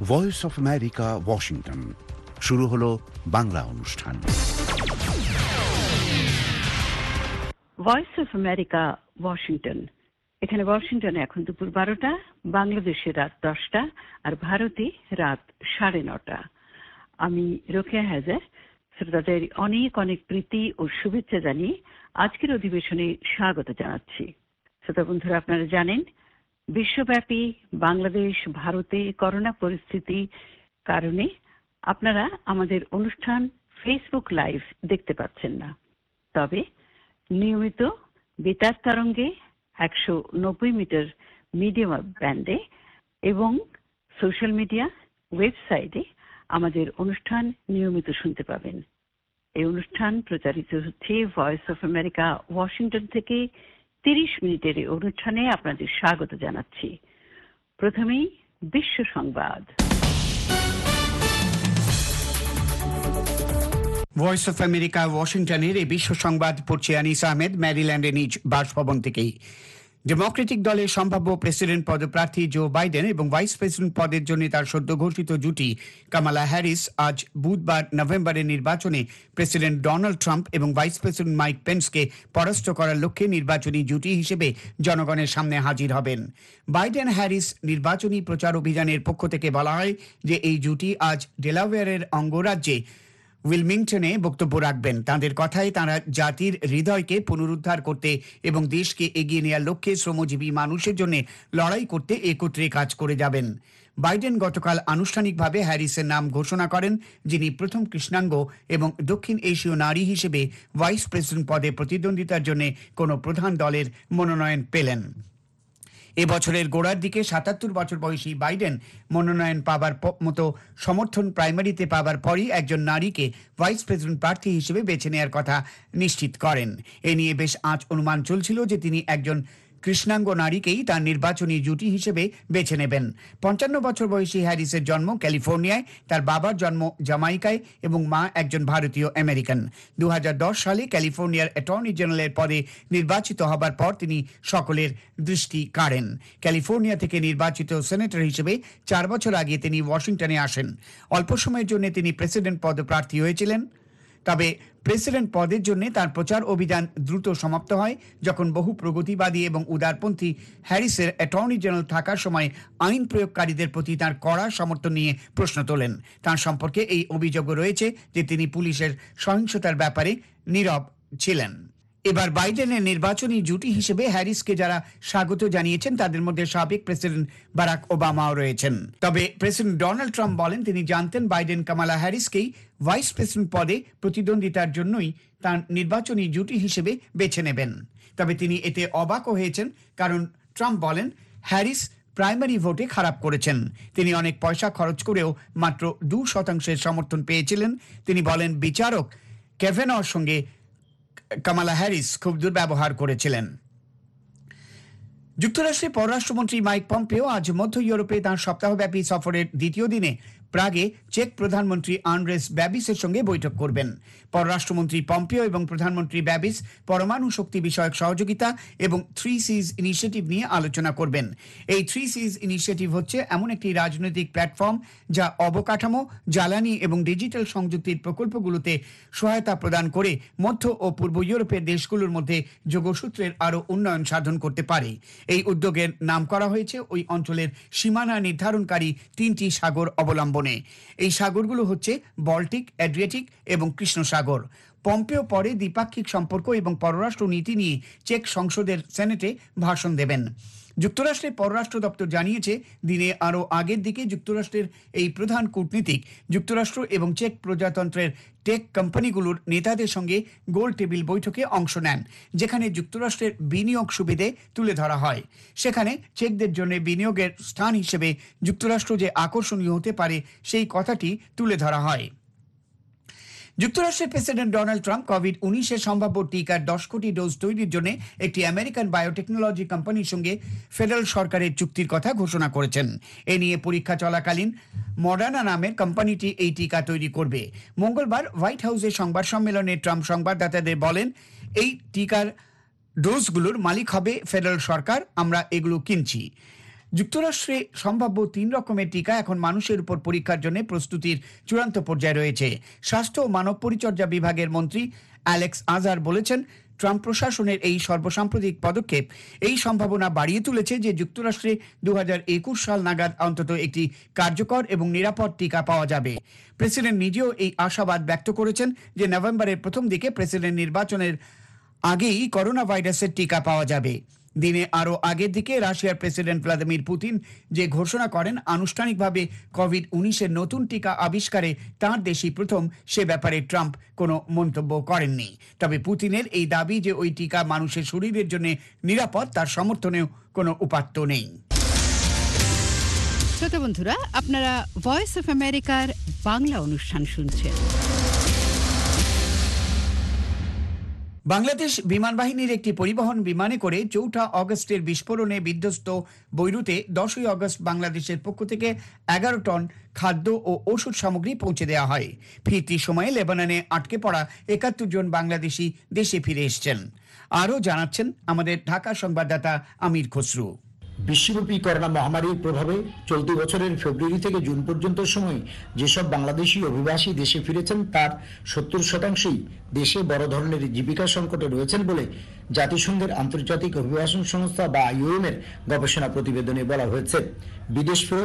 Voice of America, Washington. শুরু হলো বাংলা অনুষ্ঠান। Voice of America, Washington. এখানে ওয়াশিংটনে এখন দুপুর 12টা, বাংলাদেশে রাত 10টা, আর ভারতে রাত 9:30। আমি রোকেয়া হায়দার শ্রোতাদের অনেক অনেক প্রীতি ও শুভেচ্ছা জানিয়ে আজকের অধিবেশনে স্বাগত জানাচ্ছি। শ্রোতা বন্ধুরা, আপনারা জানেন বিশ্বব্যাপী বাংলাদেশ ভারতে করোনা পরিস্থিতি কারণে আপনারা আমাদের অনুষ্ঠান ফেসবুক লাইভ দেখতে পাচ্ছেন না। তবে নিয়মিত বেতার তরঙ্গে 190 মিটার মিডিয়াম ব্যান্ডে এবং সোশ্যাল মিডিয়া ওয়েবসাইটে আমাদের অনুষ্ঠান নিয়মিত শুনতে পাবেন। এই অনুষ্ঠান প্রচারিত হচ্ছে ভয়েস অফ আমেরিকা, ওয়াশিংটন থেকে। 30 মিনিটের এই অনুষ্ঠানে আপনাদের স্বাগত জানাচ্ছি। প্রথমেই বিশ্ব সংবাদ। ভয়েস অফ আমেরিকা ওয়াশিংটনের এই বিশ্ব সংবাদ পড়ছে আনিস আহমেদ ম্যারিল্যান্ডের নিজ বাসভবন থেকেই। ডেমোক্রেটিক দলের সম্ভাব্য প্রেসিডেন্ট পদপ্রার্থী জো বাইডেন এবং ভাইস প্রেসিডেন্ট পদের জন্য তার সদ্য ঘোষিত জুটি কামালা হ্যারিস আজ বুধবার নভেম্বরের নির্বাচনে প্রেসিডেন্ট ডোনাল্ড ট্রাম্প এবং ভাইস প্রেসিডেন্ট মাইক পেন্সকে পরাস্ত করার লক্ষ্যে নির্বাচনী জুটি হিসেবে জনগণের সামনে হাজির হবেন। বাইডেন হ্যারিস নির্বাচনী প্রচার অভিযানের পক্ষ থেকে বলা হয় যে এই জুটি আজ ডেলাওয়্যারের অঙ্গরাজ্যে উইলমিংটনে বক্তব্য রাখবেন। তাঁদের কথায় তাঁরা জাতির হৃদয়কে পুনরুদ্ধার করতে এবং দেশকে এগিয়ে নেওয়ার লক্ষ্যে শ্রমজীবী মানুষের জন্য লড়াই করতে একত্রে কাজ করে যাবেন। বাইডেন গতকাল আনুষ্ঠানিকভাবে হ্যারিসের নাম ঘোষণা করেন, যিনি প্রথম কৃষ্ণাঙ্গ এবং দক্ষিণ এশীয় নারী হিসেবে ভাইস প্রেসিডেন্ট পদে প্রতিদ্বন্দ্বিতার জন্য কোনো প্রধান দলের মনোনয়ন পেলেন। এবছরের গোড়ার দিকে 77 বছর বয়সী বাইডেন মনোনয়ন পাবার মতো সমর্থন প্রাইমারিতে পাবার পরই একজন নারীকে ভাইস প্রেসিডেন্ট প্রার্থী হিসেবে বেছে নেওয়ার কথা নিশ্চিত করেন। এ নিয়ে বেশ আজ অনুমান চলছিল যে তিনি একজন কৃষ্ণাঙ্গ নারীকেই তার নির্বাচনী জুটি হিসেবে বেছে নেবেন। 55 বছর বয়সী হ্যারিসের জন্ম ক্যালিফোর্নিয়ায়, তার বাবার জন্ম জামাইকায় এবং মা একজন ভারতীয় আমেরিকান। 2010 সালে ক্যালিফোর্নিয়ার অ্যাটর্নি জেনারেলের পদে নির্বাচিত হবার পর তিনি সকলের দৃষ্টি কাড়েন। ক্যালিফোর্নিয়া থেকে নির্বাচিত সেনেটর হিসেবে 4 বছর আগে তিনি ওয়াশিংটনে আসেন। অল্প সময়ের জন্য তিনি প্রেসিডেন্ট পদপ্রার্থী হয়েছিলেন। তবে প্রেসিডেন্ট পদের জন্য তার প্রচার অভিযান দ্রুত সমাপ্ত হয় যখন বহু প্রগতিবাদী এবং উদারপন্থী হ্যারিসের অ্যাটর্নি জেনারেল থাকার সময় আইন প্রয়োগকারীদের প্রতি তার কড়া সমর্থন নিয়ে প্রশ্ন তোলেন। তার সম্পর্কে এই অভিযোগও রয়েছে যে তিনি পুলিশের সহিংসতার ব্যাপারে নীরব ছিলেন। এবার বাইডেনের নির্বাচনী জুটি হিসেবে হ্যারিসকে যারা স্বাগত জানিয়েছেন তাদের মধ্যে সাবেক প্রেসিডেন্ট বারাক ওবামাও রয়েছেন। তবে প্রেসিডেন্ট ডোনাল্ড ট্রাম্প বলেন তিনি জানতেন বাইডেন কামালা হ্যারিসকেই ভাইস প্রেসিডেন্ট পদে প্রতিদ্বন্দ্বিতার জন্যই তার নির্বাচনী জুটি হিসেবে বেছে নেবেন। তবে তিনি এতে অবাকও হয়েছেন, কারণ ট্রাম্প বলেন হ্যারিস প্রাইমারি ভোটে খারাপ করেছেন। তিনি অনেক পয়সা খরচ করেও মাত্র 2% সমর্থন পেয়েছিলেন। তিনি বলেন বিচারক ক্যাভেনর সঙ্গে কামালা হ্যারিস খুব দুর্ব্যবহার করেছিলেন। যুক্তরাষ্ট্রের পররাষ্ট্রমন্ত্রী মাইক পম্পেও আজ মধ্য ইউরোপে তাঁর সপ্তাহব্যাপী সফরের দ্বিতীয় দিনে প্রাগে চেক প্রধানমন্ত্রী আন্ড্রেস ব্যাবিসের সঙ্গে বৈঠক করবেন। পররাষ্ট্রমন্ত্রী পম্পেও এবং প্রধানমন্ত্রী ব্যাবিস পরমাণু শক্তি বিষয়ক সহযোগিতা এবং 3Cs ইনিশিয়েটিভ নিয়ে আলোচনা করবেন। এই 3Cs ইনিশিয়েটিভ হচ্ছে এমন একটি রাজনৈতিক প্ল্যাটফর্ম যা অবকাঠামো, জ্বালানি এবং ডিজিটাল সংযুক্তির প্রকল্পগুলোতে সহায়তা প্রদান করে মধ্য ও পূর্ব ইউরোপের দেশগুলোর মধ্যে যোগসূত্রের আরও উন্নয়ন সাধন করতে পারে। এই উদ্যোগের নাম করা হয়েছে ওই অঞ্চলের সীমানা নির্ধারণকারী 3টি সাগর অবলম্বনে। এই সাগরগুলো হচ্ছে বল্টিক, অ্যাড্রিয়াটিক এবং কৃষ্ণ সাগর। পম্পেও পরে দ্বিপাক্ষিক সম্পর্ক এবং পররাষ্ট্র নীতি নিয়ে চেক সংসদের সেনেটে ভাষণ দেবেন। যুক্তরাষ্ট্রের পররাষ্ট্র দপ্তর জানিয়েছে দিনে আরও আগের দিকে যুক্তরাষ্ট্রের এই প্রধান কূটনীতিক যুক্তরাষ্ট্র এবং চেক প্রজাতন্ত্রের টেক কোম্পানিগুলোর নেতাদের সঙ্গে গোল টেবিল বৈঠকে অংশ নেন, যেখানে যুক্তরাষ্ট্রের বিনিয়োগ সুবিধে তুলে ধরা হয়। সেখানে চেকদের জন্য বিনিয়োগের স্থান হিসেবে যুক্তরাষ্ট্র যে আকর্ষণীয় হতে পারে সেই কথাটি তুলে ধরা হয়। যুক্তরাষ্ট্রের প্রেসিডেন্ট ডোনাল্ড ট্রাম্প কোভিড-19 সম্ভাব্য টিকার 10 কোটি ডোজ তৈরির জন্য একটি আমেরিকান বায়োটেকনোলজি কোম্পানির সঙ্গে ফেডারেল সরকারের চুক্তির কথা ঘোষণা করেছেন। এ নিয়ে পরীক্ষা চলাকালীন মডার্না নামের কোম্পানিটি এই টিকা তৈরি করবে। মঙ্গলবার হোয়াইট হাউসের সংবাদ সম্মেলনে ট্রাম্প সংবাদদাতাদের বলেন, এই টিকার ডোজগুলোর মালিক হবে ফেডারেল সরকার, আমরা এগুলো কিনছি। যুক্তরাষ্ট্রে সম্ভাব্য 3 রকমের টিকা এখন মানুষের উপর পরীক্ষার জন্য প্রস্তুতির চূড়ান্ত পর্যায়ে রয়েছে। স্বাস্থ্য ও মানব পরিচর্যা বিভাগের মন্ত্রী অ্যালেক্স আজার বলেছেন, ট্রাম্প প্রশাসনের এই সর্বসাম্প্রতিক পদক্ষেপ এই সম্ভাবনা বাড়িয়ে তুলেছে যে যুক্তরাষ্ট্রে 2021 সাল নাগাদ অন্তত একটি কার্যকর এবং নিরাপদ টিকা পাওয়া যাবে। প্রেসিডেন্ট নিজেও এই আশাবাদ ব্যক্ত করেছেন যে নভেম্বরের প্রথম দিকে প্রেসিডেন্ট নির্বাচনের আগেই করোনা ভাইরাসের টিকা পাওয়া যাবে। দিনে আরও আগের দিকে রাশিয়ার প্রেসিডেন্ট ভ্লাদিমির পুতিন যে ঘোষণা করেন আনুষ্ঠানিকভাবে কোভিড-19 নতুন টিকা আবিষ্কারে তাঁর দেশই প্রথম, সে ব্যাপারে ট্রাম্প কোনো মন্তব্য করেননি। তবে পুতিনের এই দাবি যে ওই টিকা মানুষের শরীরের জন্য নিরাপদ, তার সমর্থনেও কোনো উপাত্ত নেই। শ্রোতা বন্ধুরা, আপনারা ভয়েস অফ আমেরিকার বাংলা অনুষ্ঠান শুনছেন। বাংলাদেশ বিমান বাহিনীর একটি পরিবহন বিমানে করে 4 অগস্টের বিস্ফোরণে বিধ্বস্ত বৈরুতে 10 অগস্ট বাংলাদেশের পক্ষ থেকে 11 টন খাদ্য ও ওষুধ সামগ্রী পৌঁছে দেওয়া হয়। ফিরতি সময়ে লেবাননে আটকে পড়া 71 জন বাংলাদেশি দেশে ফিরে এসেছেন। আরও জানাচ্ছেন আমাদের ঢাকা সংবাদদাতা আমির খসরু। বিশ্বব্যাপী করোনা মহামারীর প্রভাবে চলতি বছরের ফেব্রুয়ারি থেকে জুন পর্যন্ত সময় যেসব বাংলাদেশি অভিবাসী দেশে ফিরেছেন তার 70%ই দেশে বড় ধরনের জীবিকা সংকটে রয়েছেন বলে জাতিসংঘের আন্তর্জাতিক অভিবাসন সংস্থা বা IOM এর গবেষণা প্রতিবেদনে বলা হয়েছে। বিদেশ ফেরত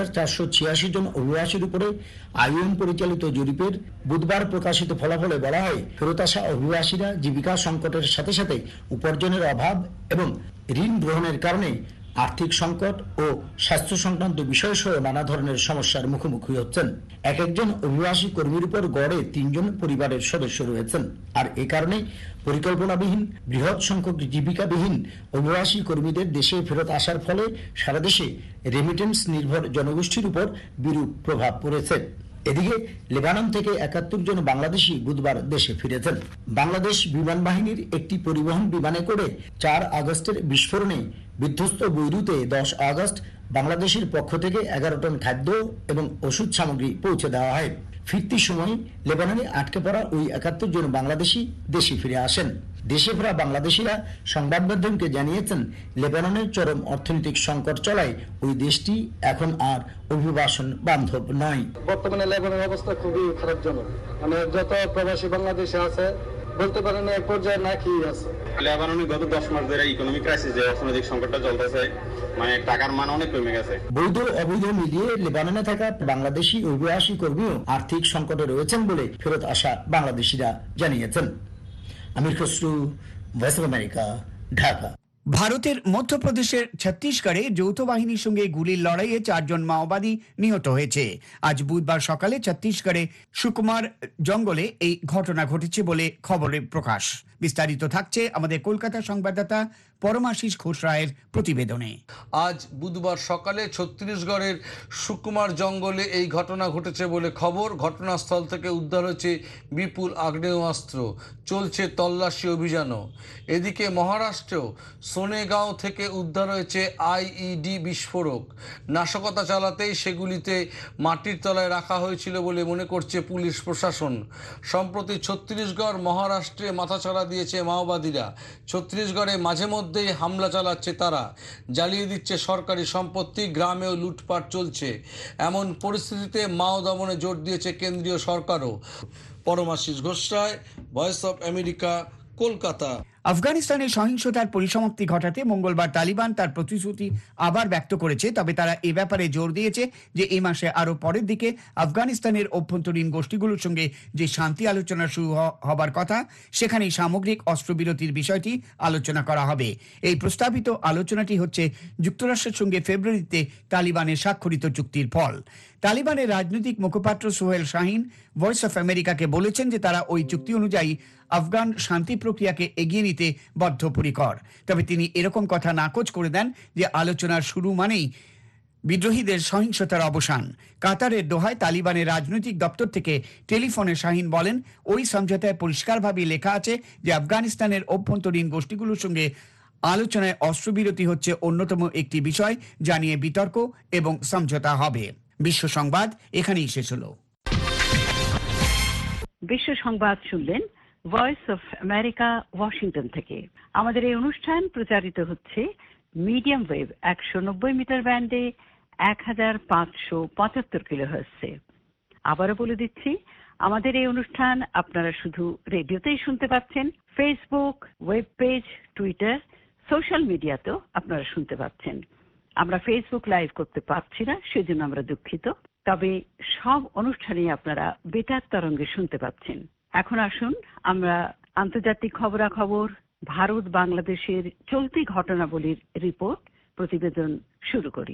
1486 জন অভিবাসীর উপরে IOM পরিচালিত জরিপের বুধবার প্রকাশিত ফলাফলে বলা হয়, ফেরত আসা অভিবাসীরা জীবিকা সংকটের সাথে সাথে উপার্জনের অভাব এবং ঋণ গ্রহণের কারণে আর্থিক সংকট ও স্বাস্থ্য সংক্রান্ত বিষয় সহ নানা ধরনের সমস্যার মুখোমুখি হচ্ছেন। এক একজন অভিবাসী কর্মীর উপর গড়ে 3 জন পরিবারের সদস্য রয়েছেন। আর এ কারণে পরিকল্পনাবিহীন বৃহৎ সংখ্যক জীবিকাবিহীন অভিবাসী কর্মীদের দেশে ফেরত আসার ফলে সারা দেশে রেমিটেন্স নির্ভর জনগোষ্ঠীর উপর বিরূপ প্রভাব পড়েছে। এদিকে লেবানন থেকে 71 জন বাংলাদেশি বুধবার দেশে ফিরেছেন। বাংলাদেশ বিমান বাহিনীর একটি পরিবহন বিমানে করে 4 আগস্টের বিস্ফোরণে বিধ্বস্ত বৈরুতে 10 আগস্ট বাংলাদেশের পক্ষ থেকে 11 টন খাদ্য এবং ওষুধ সামগ্রী পৌঁছে দেওয়া হয়। ফিরতি সময় লেবাননে আটকে পড়া ওই 71 জন বাংলাদেশি দেশে ফিরে আসেন। দেশে ফেরা বাংলাদেশিরা সংবাদ মাধ্যমকে জানিয়েছেন, লেবাননের চরম অর্থনৈতিক সংকট চলায় ওই দেশটি এখন আর অভিবাসন বান্ধব নয়। বর্তমানে লেবাননের অবস্থা খুবই খারাপজনক। মানে যত প্রবাসী বাংলাদেশে আছে বলতে পারেন এক পর্যায়ে না খেয়ে আছে। লেবাননে গত 10 মাস ধরে ইকোনমিক ক্রাইসিস, যে অর্থনৈতিক সংকটটা চলতেছে, মানে টাকার মান অনেক কমে গেছে। বৈধ অবৈধ মিলিয়ে লেবাননে থাকা বাংলাদেশি অভিবাসী কর্মীও আর্থিক সংকটে রয়েছেন বলে ফেরত আসা বাংলাদেশিরা জানিয়েছেন। Amir Khasru, voice of America, Dhaka. ভারতের মধ্যপ্রদেশের ছত্তিশগড়ে যৌথ বাহিনীর সঙ্গে গুলির লড়াইয়ে 4 জন মাওবাদী নিহত হয়েছে। আজ বুধবার সকালে ছত্তিশগড়ে সুকুমার জঙ্গলে এই ঘটনা ঘটেছে বলে খবরে প্রকাশ। বিস্তারিত থাকছে আমাদের কলকাতা সংবাদদাতা পরমাশিস ঘোষ রায়ের প্রতিবেদনে। আজ বুধবার সকালে ছত্তিশগড়ের সুকুমার জঙ্গলে এই ঘটনা ঘটেছে বলে খবর। ঘটনাস্থল থেকে উদ্ধার হয়েছে বিপুল আগ্নেয়াস্ত্র, চলছে তল্লাশি অভিযানও। এদিকে মহারাষ্ট্রেও সোনেগাঁও থেকে উদ্ধার হয়েছে IED বিস্ফোরক। নাশকতা চালাতেই সেগুলিতে মাটির তলায় রাখা হয়েছিল বলে মনে করছে পুলিশ প্রশাসন। সম্প্রতি ছত্তিশগড় মহারাষ্ট্রে মাথাচাড়া দিয়েছে মাওবাদীরা। ছত্তিশগড়ে মাঝে মধ্যেই হামলা চালাচ্ছে তারা, জ্বালিয়ে দিচ্ছে সরকারি সম্পত্তি, গ্রামেও লুটপাট চলছে। এমন পরিস্থিতিতে মাও দমনে জোর দিয়েছে কেন্দ্রীয় সরকারও। Paramashis Ghosh Roy, voice of America, Kolkata. আফগানিস্তানে সহিংসতার পরিসমাপ্তি ঘটাতে মঙ্গলবার তালিবান তার প্রতিশ্রুতি আবার ব্যক্ত করেছে। তবে তারা এ ব্যাপারে জোর দিয়েছে যে এই মাসে আরও পরের দিকে আফগানিস্তানের অভ্যন্তরীণ গোষ্ঠীগুলোর সঙ্গে যে শান্তি আলোচনা শুরু হবার কথা, সেখানেই সামগ্রিক অস্ত্রবিরতির বিষয়টি আলোচনা করা হবে। এই প্রস্তাবিত আলোচনাটি হচ্ছে যুক্তরাষ্ট্রের সঙ্গে ফেব্রুয়ারিতে তালিবানের স্বাক্ষরিত চুক্তির ফল। তালিবানের রাজনৈতিক মুখপাত্র সোহেল শাহিন ভয়েস অফ আমেরিকাকে বলেছেন যে তারা ওই চুক্তি অনুযায়ী আফগান শান্তি প্রক্রিয়াকে এগিয়ে নিতে বদ্ধপরিকর। তবে তিনি এরকম কথা নাকচ করে দেন যে আলোচনার শুরু মানেই বিদ্রোহীদের সহিংসতার অবসান। কাতারের দোহায় তালিবানের রাজনৈতিক দপ্তর থেকে টেলিফোনে শাহিন বলেন, ওই সমঝোতায় পরিষ্কারভাবে লেখা আছে যে আফগানিস্তানের অভ্যন্তরীণ গোষ্ঠীগুলোর সঙ্গে আলোচনায় অস্ত্রবিরতি হচ্ছে অন্যতম একটি বিষয়, যা নিয়ে বিতর্ক এবং সমঝোতা হবে। বিশ্ব সংবাদ এখানেই শেষ হলো। বিশ্ব সংবাদ শুনলেন ভয়েস অফ আমেরিকা, ওয়াশিংটন থেকে। আমাদের এই অনুষ্ঠান প্রচারিত হচ্ছে মিডিয়াম ওয়েভ 190 মিটার ব্যান্ডে 1575 কিলোহার্টজে। আবারও বলে দিচ্ছি, আমাদের এই অনুষ্ঠান আপনারা শুধু রেডিওতেই শুনতে পাচ্ছেন, Facebook, web page, Twitter, social মিডিয়াতেও আপনারা শুনতে পাচ্ছেন। আমরা ফেসবুক লাইভ করতে পারছি না, সেজন্য আমরা দুঃখিত। তবে সব অনুষ্ঠানেই আপনারা বেতার তরঙ্গে শুনতে পাচ্ছেন। এখন আসুন আমরা আন্তর্জাতিক খবরাখবর, ভারত বাংলাদেশের চলতি ঘটনাবলীর রিপোর্ট প্রতিবেদন শুরু করি।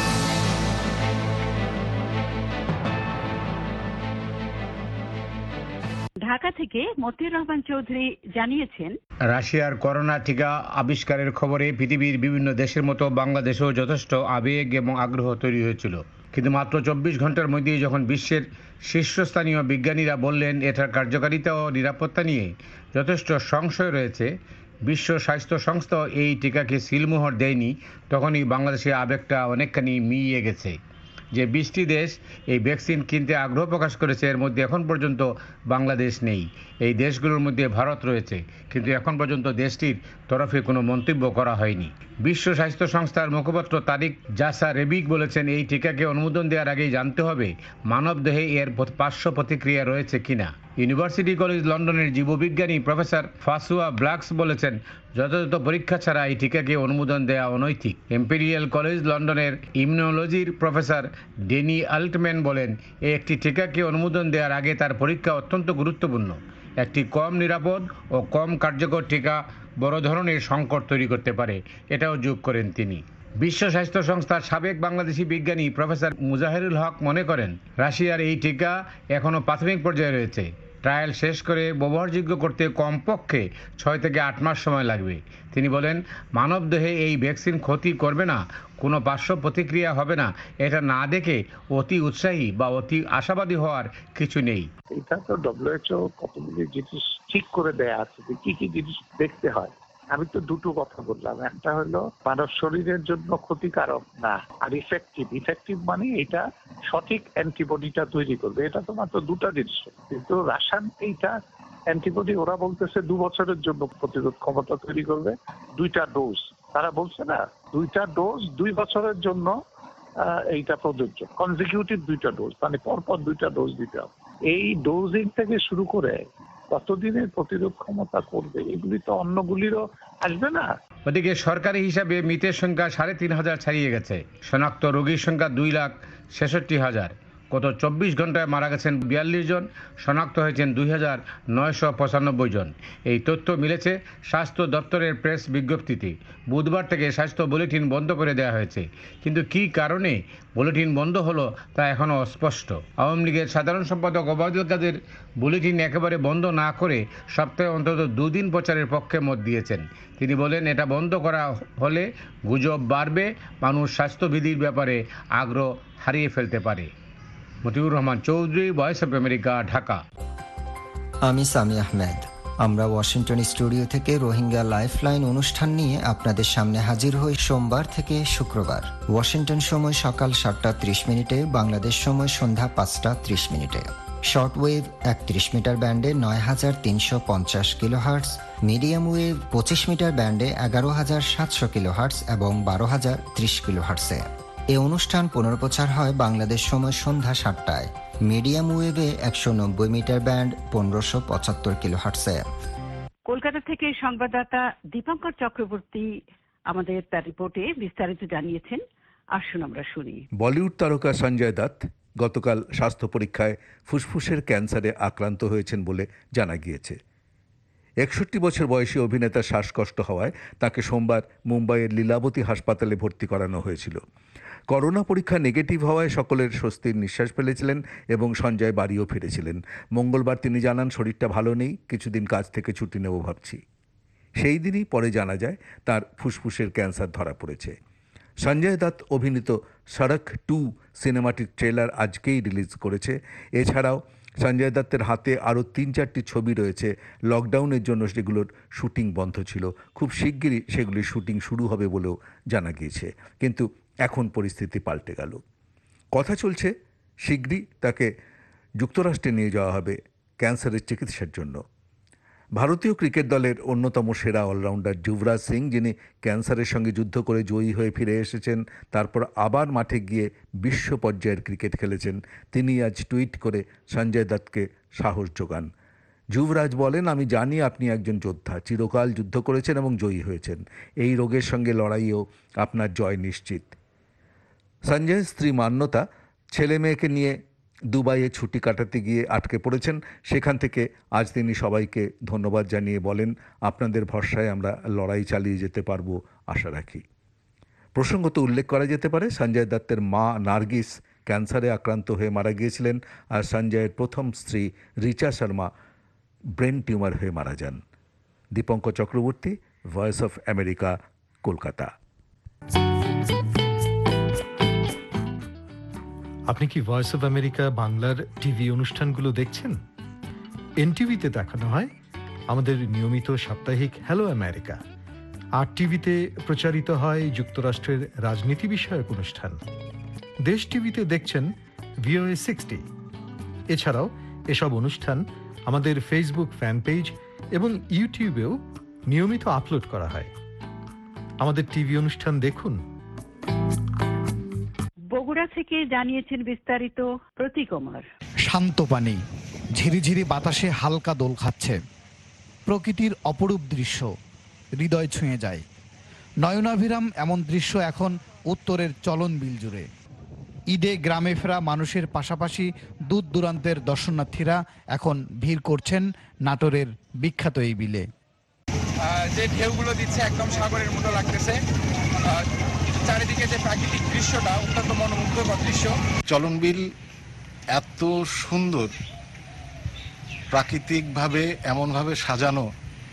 ঢাকা থেকে মতিউর রহমান চৌধুরী জানিয়েছেন, রাশিয়ার করোনা টিকা আবিষ্কারের খবরে পৃথিবীর বিভিন্ন দেশের মতো বাংলাদেশেও যথেষ্ট আবেগ এবং আগ্রহ তৈরি হয়েছিল, কিন্তু মাত্র 24 ঘন্টার মধ্যেই যখন বিশ্বের শীর্ষস্থানীয় বিজ্ঞানীরা বললেন এটার কার্যকারিতা ও নিরাপত্তা নিয়ে যথেষ্ট সংশয় রয়েছে, বিশ্ব স্বাস্থ্য সংস্থা এই টিকাকে সিলমোহর দেয়নি, তখনই বাংলাদেশের আবেগটা অনেকখানি মিইয়ে গেছে। যে 20টি দেশ এই ভ্যাকসিন কিনতে আগ্রহ প্রকাশ করেছে, এর মধ্যে এখন পর্যন্ত বাংলাদেশ নেই। এই দেশগুলোর মধ্যে ভারত রয়েছে, কিন্তু এখন পর্যন্ত দেশটির তরফে কোনো মন্তব্য করা হয়নি। বিশ্ব স্বাস্থ্য সংস্থার মুখপাত্র তারিক জাসা রেবিক বলেছেন, এই টিকাকে অনুমোদন দেওয়ার আগেই জানতে হবে মানবদেহে এর পার্শ্ব প্রতিক্রিয়া রয়েছে কিনা। ইউনিভার্সিটি কলেজ লন্ডনের জীববিজ্ঞানী প্রফেসর ফাসুয়া ব্ল্যাক্স বলেছেন, যথাযথ পরীক্ষা ছাড়া এই টিকাকে অনুমোদন দেওয়া অনৈতিক। ইম্পেরিয়াল কলেজ লন্ডনের ইমিউনোলজির প্রফেসর ডেনি আল্টম্যান বলেন, এই একটি টিকাকে অনুমোদন দেওয়ার আগে তার পরীক্ষা অত্যন্ত গুরুত্বপূর্ণ। একটি কম নিরাপদ ও কম কার্যকর টিকা বড় ধরনের সংকট তৈরি করতে পারে, এটাও যোগ করেন তিনি। বিশ্ব স্বাস্থ্য সংস্থার সাবেক বাংলাদেশি বিজ্ঞানী প্রফেসর মুজাহিরুল হক মনে করেন, রাশিয়ার এই টিকা এখনও প্রাথমিক পর্যায়ে রয়েছে। ট্রায়াল শেষ করে ব্যবহারযোগ্য করতে কমপক্ষে 6 থেকে 8 মাস সময় লাগবে। তিনি বলেন, মানবদেহে এই ভ্যাকসিন ক্ষতি করবে না, কোনো পার্শ্ব প্রতিক্রিয়া হবে না, এটা না দেখে অতি উৎসাহী বা অতি আশাবাদী হওয়ার কিছু নেই। এটা তো WHO কতগুলি জিনিস ঠিক করে দেয়া আছে যে কি কি জিনিস দেখতে হয়। আমি তো দুটো কথা বললাম, একটা হলো মানব শরীরের জন্য ক্ষতিকারক না, আর ইফেক্টিভ মানে এটা সঠিক অ্যান্টিবডিটা তৈরি করবে। এটা তো মাত্র দুটা জিনিস, কিন্তু রাসায়ন এইটা অ্যান্টিবডি ওরা বলতেছে 2 বছরের জন্য প্রতিরোধ ক্ষমতা তৈরি করবে, 2টা ডোজ। তারা বলছে না 2টা ডোজ 2 বছরের জন্য এইটা প্রযোজ্য, কনজিকিউটিভ 2টা ডোজ, মানে পরপর 2টা ডোজ দিতে হবে। এই ডোজিং থেকে শুরু করে কতদিনের প্রতিরোধ ক্ষমতা করবে, এগুলি তো অন্যগুলিরও আসবে না। ওদিকে সরকারি হিসাবে মৃতের সংখ্যা 3,500 ছাড়িয়ে গেছে, শনাক্ত রোগীর সংখ্যা 2,66,000। গত 24 ঘন্টায় মারা গেছেন 42 জন, শনাক্ত হয়েছেন 2,995 জন। এই তথ্য মিলেছে স্বাস্থ্য দপ্তরের প্রেস বিজ্ঞপ্তিতে। বুধবার থেকে স্বাস্থ্য বুলেটিন বন্ধ করে দেওয়া হয়েছে, কিন্তু কী কারণে বুলেটিন বন্ধ হলো তা এখনও অস্পষ্ট। আওয়ামী লীগের সাধারণ সম্পাদক ওবায়দুল কাদের বুলেটিন একেবারে বন্ধ না করে সপ্তাহে অন্তত 2 দিন প্রচারের পক্ষে মত দিয়েছেন। তিনি বলেন, এটা বন্ধ করা হলে গুজব বাড়বে, মানুষ স্বাস্থ্যবিধির ব্যাপারে আগ্রহ হারিয়ে ফেলতে পারে। Motiur Rahman Chowdhury, voice of America, Dhaka. আমি সামি আহমেদ। আমরা ওয়াশিংটন স্টুডিও থেকে রোহিঙ্গা লাইফলাইন অনুষ্ঠান নিয়ে আপনাদের সামনে হাজির হই সোমবার থেকে শুক্রবার। ওয়াশিংটন সময় সকাল 7টা 30 মিনিটে, বাংলাদেশ সময় সন্ধ্যা 5টা 30 মিনিটে। শর্ট ওয়েভ 31 মিটার ব্যান্ডে 9,350 কিলোহার্টজ, মিডিয়াম ওয়েভ 25 মিটার ব্যান্ডে 11,700 কিলোহার্টজ এবং 12,030 কিলোহার্টজে। এই অনুষ্ঠান পুনর্প্রচার হয় বাংলাদেশ সময় সন্ধ্যা 7টায়, মিডিয়াম ওয়েভে 190 মিটার ব্যান্ড 1575 কিলোহার্টজে। কলকাতা থেকে সংবাদদাতা দীপঙ্কর চক্রবর্তী আমাদের তার রিপোর্টে বিস্তারিত জানিয়েছেন। আসুন আমরা শুনি। বলিউড তারকা সঞ্জয় দত্ত গতকাল স্বাস্থ্য পরীক্ষায় ফুসফুসের ক্যান্সারে আক্রান্ত হয়েছেন বলে জানা গিয়েছে। 61 বছর বয়সী অভিনেতার শ্বাসকষ্ট হওয়ায় তাকে সোমবার মুম্বাইয়ের লীলাবতী হাসপাতালে ভর্তি করানো হয়েছিল। করোনা পরীক্ষা নেগেটিভ হওয়ায় সকলের স্বস্তির নিঃশ্বাস ফেলেছিলেন এবং সঞ্জয় বাড়িও ফিরেছিলেন। মঙ্গলবার তিনি জানান, শরীরটা ভালো নেই, কিছুদিন কাজ থেকে ছুটি নেব ভাবছি। সেই দিনই পরে জানা যায় তার ফুসফুসের ক্যান্সার ধরা পড়েছে। সঞ্জয় দত্ত অভিনীত সড়ক 2 সিনেমাটির ট্রেলার আজকেই রিলিজ করেছে। এছাড়াও সঞ্জয় দত্তের হাতে আরও 3-4টি ছবি রয়েছে। লকডাউনের জন্য সেগুলোর শুটিং বন্ধ ছিল, খুব শিগগিরই সেগুলির শুটিং শুরু হবে বলেও জানা গিয়েছে। কিন্তু এখন পরিস্থিতি পাল্টে গেল। কথা চলছে শীঘ্রই তাকে যুক্তরাষ্ট্রে নিয়ে যাওয়া হবে ক্যান্সারের চিকিৎসার জন্য। ভারতীয় ক্রিকেট দলের অন্যতম সেরা অলরাউন্ডার যুবরাজ সিং, যিনি ক্যান্সারের সঙ্গে যুদ্ধ করে জয়ী হয়ে ফিরে এসেছেন, তারপর আবার মাঠে গিয়ে বিশ্ব পর্যায়ের ক্রিকেট খেলেছেন, তিনি আজ টুইট করে সঞ্জয় দত্তকে সাহস যোগান। যুবরাজ বলেন, আমি জানি আপনি একজন যোদ্ধা, চিরকাল যুদ্ধ করেছেন এবং জয়ী হয়েছেন। এই রোগের সঙ্গে লড়াইয়েও আপনার জয় নিশ্চিত। সঞ্জয়ের স্ত্রী মান্যতা ছেলে মেয়েকে নিয়ে দুবাইয়ে ছুটি কাটাতে গিয়ে আটকে পড়েছেন। সেখান থেকে আজ তিনি সবাইকে ধন্যবাদ জানিয়ে বলেন, আপনাদের ভরসায় আমরা লড়াই চালিয়ে যেতে পারবো আশা রাখি। প্রসঙ্গত উল্লেখ করা যেতে পারে, সঞ্জয় দত্তের মা নার্গিস ক্যান্সারে আক্রান্ত হয়ে মারা গিয়েছিলেন, আর সঞ্জয়ের প্রথম স্ত্রী রিচা শর্মা ব্রেন টিউমার হয়ে মারা যান। Dipankar Chakraborty, voice of America, Kolkata. আপনি কি ভয়েস অফ আমেরিকা বাংলার টিভি অনুষ্ঠানগুলো দেখছেন? এনটিভিতে দেখানো হয় আমাদের নিয়মিত সাপ্তাহিক হ্যালো আমেরিকা, আর টিভিতে প্রচারিত হয় যুক্তরাষ্ট্রের রাজনীতি বিষয়ক অনুষ্ঠান। দেশ টিভিতে দেখছেন VOA 60। এছাড়াও এসব অনুষ্ঠান আমাদের ফেসবুক ফ্যান পেজ এবং ইউটিউবেও নিয়মিত আপলোড করা হয়। আমাদের টিভি অনুষ্ঠান দেখুন। বগুড়া থেকে জানিয়েছেন বিস্তারিত প্রতীক কুমার। শান্ত পানি, ঝিরিঝিরি বাতাসে হালকা দোল খাচ্ছে, প্রকৃতির অপরূপ দৃশ্য হৃদয় ছুঁয়ে যায়। নয়নাভিরাম এমন দৃশ্য এখন উত্তরের চলন বিল জুড়ে। ঈদে গ্রামে ফেরা মানুষের পাশাপাশি দূর দূরান্তের দর্শনার্থীরা এখন ভিড় করছেন নাটোরের বিখ্যাত এই বিলে। যে ঢেউগুলো দিচ্ছে একদম সাগরের মতো লাগতেছে, চারিদিকে যে প্রাকৃতিক দৃশ্যটা অত্যন্ত মনোমুগ্ধকর দৃশ্য। চলন বিল এত সুন্দর, প্রাকৃতিকভাবে এমনভাবে সাজানো,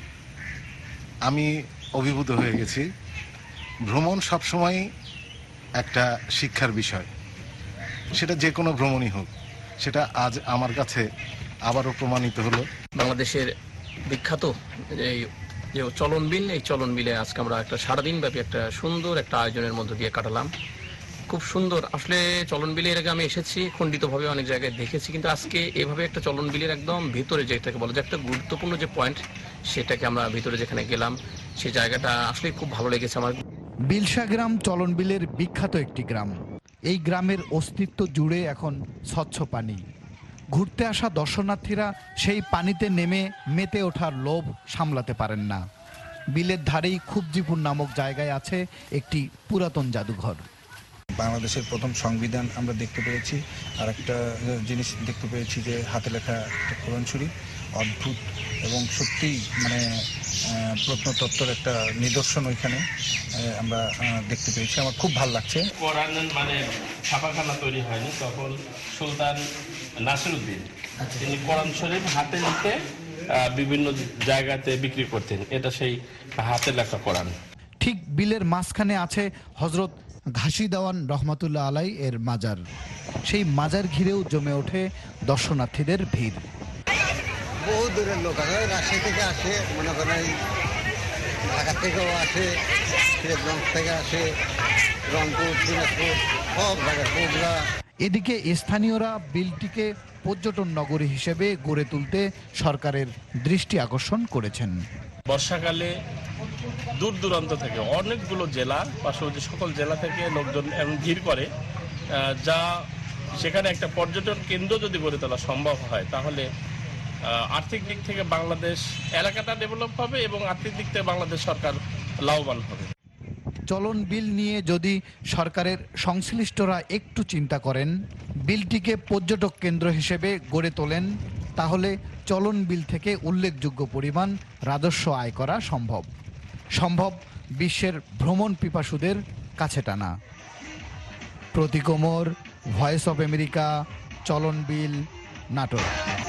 আমি অভিভূত হয়ে গেছি। ভ্রমণ সবসময় একটা শিক্ষার বিষয়, সেটা যে কোনো ভ্রমণই হোক, সেটা আজ আমার কাছে আবারও প্রমাণিত হলো। বাংলাদেশের বিখ্যাত এই যে চলন বিল, এই চলন বিলে আজকে আমরা একটা সারাদিন ব্যাপী একটা সুন্দর একটা আয়োজনের মধ্য দিয়ে কাটালাম। খুব সুন্দর। আসলে চলন বিলে এর আগে আমি এসেছি, খণ্ডিতভাবে অনেক জায়গায় দেখেছি, কিন্তু আজকে এভাবে একটা চলন বিলের একদম ভিতরে, যেটাকে বলা যায় একটা গুরুত্বপূর্ণ যে পয়েন্ট, সেটাকে আমরা ভিতরে যেখানে গেলাম, সেই জায়গাটা আসলে খুব ভালো লেগেছে আমার। বিলসা গ্রাম চলন বিলের বিখ্যাত একটি গ্রাম। এই গ্রামের অস্তিত্ব জুড়ে এখন স্বচ্ছ পানি। ঘুরতে আসা দর্শনার্থীরা সেই পানিতে নেমে মেতে ওঠার লোভ সামলাতে পারেন না। বিলের ধারেই খুবজিপুর নামক জায়গায় আছে একটি পুরাতন জাদুঘর। বাংলাদেশের প্রথম সংবিধান আমরা দেখতে পেয়েছি, আর একটা জিনিস দেখতে পেয়েছি যে হাতে লেখা একটা কোরআন শরীফ, অদ্ভুত এবং সত্যিই মানে প্রত্নতত্ত্বের একটা নিদর্শন ওইখানে আমরা দেখতে পেয়েছি। আমার খুব ভালো লাগছে। কোরআন মানে ছাপাখানা তৈরি হয়নি, তখন সুলতান নাসিরউদ্দিন তিনি কোরআন শরীফ হাতে লিখে বিভিন্ন জায়গাতে বিক্রি করতেন। এটা সেই হাতে লেখা কোরআন। ঠিক বিলের মাঝখানে আছে হযরত ঘাসি দেওয়ান রহমাতুল্লাহ আলাই এর মাজার। সেই মাজার ঘিরেও জমে ওঠে দর্শনার্থীদের ভিড়। বহু দূরের লোক আসে, রাজশাহী থেকে আসে, মনে করেন ঢাকা থেকেও আসে, সিরাজগঞ্জ থেকে আসে, রংপুর, দিনাজপুর, সব জায়গায় বগুড়া। এদিকে স্থানীয়রা বিলটিকে পর্যটন নগরী হিসেবে গড়ে তুলতে সরকারের দৃষ্টি আকর্ষণ করেছেন। বর্ষাকালে দূর দূরান্ত থেকে অনেকগুলো জেলা, পাশাপাশি সকল জেলা থেকে লোকজন এমন ভিড় করে, যা সেখানে একটা পর্যটন কেন্দ্র যদি গড়ে তোলা সম্ভব হয়, তাহলে আর্থিক দিক থেকে বাংলাদেশ এলাকাটা ডেভেলপ হবে এবং আর্থিক দিক থেকে বাংলাদেশ সরকার লাভবান হবে। চলন বিল নিয়ে যদি সরকারের সংশ্লিষ্টরা একটু চিন্তা করেন, বিলটিকে পর্যটক কেন্দ্র হিসেবে গড়ে তোলেন, তাহলে চলন বিল থেকে উল্লেখযোগ্য পরিমাণ রাজস্ব আয় করা সম্ভব বিশ্বের ভ্রমণ পিপাসুদের কাছে টানা। Pratik Kumar, voice of America, Chalan Beel, Natore.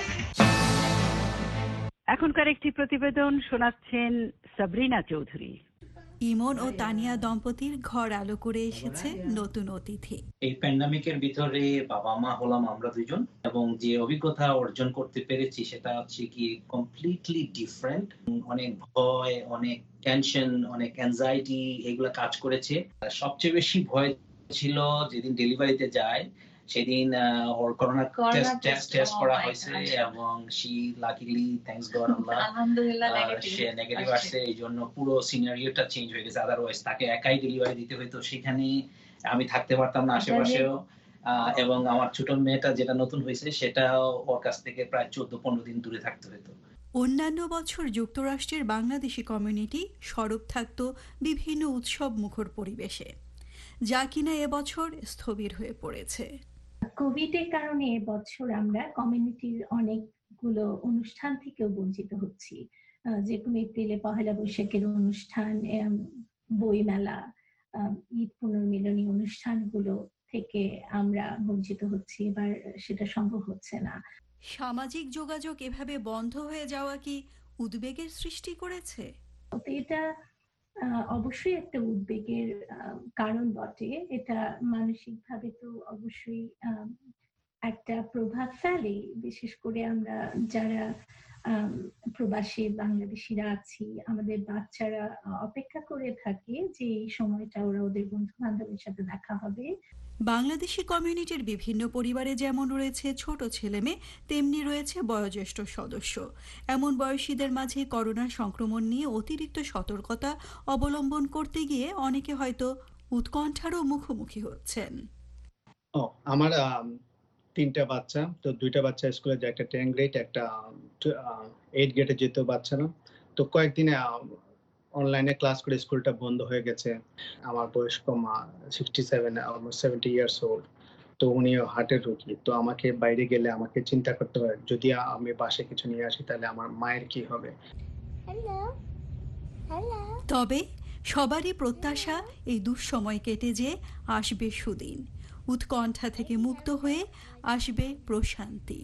এখনকার একটি প্রতিবেদন শোনাচ্ছেন সাবরিনা চৌধুরী। ইমন ও তানিয়া দম্পতির ঘর আলো করে এসেছে নতুন অতিথি। এই প্যান্ডামিকের ভিতরে বাবা মা হলাম আমরা দুজন, এবং যে অভিজ্ঞতা অর্জন করতে পেরেছি সেটা হচ্ছে কি কমপ্লিটলি ডিফারেন্ট। অনেক ভয়, অনেক টেনশন, অনেক অ্যাংজাইটি এগুলো কাজ করেছে। সবচেয়ে বেশি ভয় ছিল যেদিন ডেলিভারিতে যায়, সেদিন ওর করোনা টেস্ট করা হয়েছে এবং শি লাকিলি থ্যাঙ্কস গড আল্লাহ আলহামদুলিল্লাহ সে নেগেটিভ আসছে, এই জন্য পুরো সিনারিওটা চেঞ্জ হয়ে গেছে। আদারওয়াইজ তাকে একাই ডেলিভারি দিতে হইতো, সেখানে আমি থাকতে পারতাম না আশেপাশেও। এবং আমার ছোট মেয়েটা যেটা নতুন হয়েছে সেটা ওর কাছ থেকে প্রায় 14-15 দিন দূরে থাকতে হতো। অন্যান্য বছর যুক্তরাষ্ট্রের বাংলাদেশি কমিউনিটি সরব থাকত বিভিন্ন উৎসব মুখর পরিবেশে, যা কিনা এবছর স্থবির হয়ে পড়েছে। কোভিডের কারণে এবছর আমরা কমিউনিটির অনেকগুলো অনুষ্ঠান থেকেও বঞ্চিত হচ্ছি, যেরকম এপ্রিলে পহেলা বৈশাখের অনুষ্ঠান, বইমেলা, ঈদ পুনর্মিলনী অনুষ্ঠানগুলো থেকে আমরা বঞ্চিত হচ্ছি। এবার সেটা সম্ভব হচ্ছে না। সামাজিক যোগাযোগ এভাবে বন্ধ হয়ে যাওয়া কি উদ্বেগের সৃষ্টি করেছে? এটা অবশ্যই একটা উদ্বেগের কারণ বটে। এটা মানসিকভাবে তো অবশ্যই একটা প্রভাব ফেলে। বিশেষ করে আমরা যারা প্রবাসী বাংলাদেশিরা আছি, আমাদের বাচ্চারা অপেক্ষা করে থাকে যে এই সময়টা ওরা ওদের বন্ধু বান্ধবের সাথে দেখা হবে। বাংলাদেশি কমিউনিটির বিভিন্ন পরিবারে যেমন রয়েছে ছোট ছেলেমেয়ে, তেমনি রয়েছে বয়োজ্যেষ্ঠ সদস্য। এমন বয়সীদের মাঝে করোনা সংক্রমণ নিয়ে অতিরিক্ত সতর্কতা অবলম্বন করতে গিয়ে অনেকে হয়তো উৎকণ্ঠারও মুখোমুখি হচ্ছেন। আমার 3টা বাচ্চা, তো 2টা বাচ্চা স্কুলে যায়, একটা 10 গ্রেড, একটা 8 গ্রেডে যেত বাচ্চারা। তো কয়েকদিনে অনলাইনে ক্লাস করে স্কুলটা বন্ধ হয়ে গেছে। আমার বয়স্ক মা 67, অলমোস্ট 70 ইয়ার্স ওল্ড, তো উনিও হার্টের রোগী। তো আমাকে বাইরে গেলে আমাকে চিন্তা করতে হয়, যদি আমি বাসে কিছু নিয়ে আসি তাহলে আমার মায়ের কি হবে। তবে সবারই প্রত্যাশা এই দুঃসময় কেটে যে আসবে সুদিন, উৎকণ্ঠা থেকে মুক্ত হয়ে আসবে প্রশান্তি।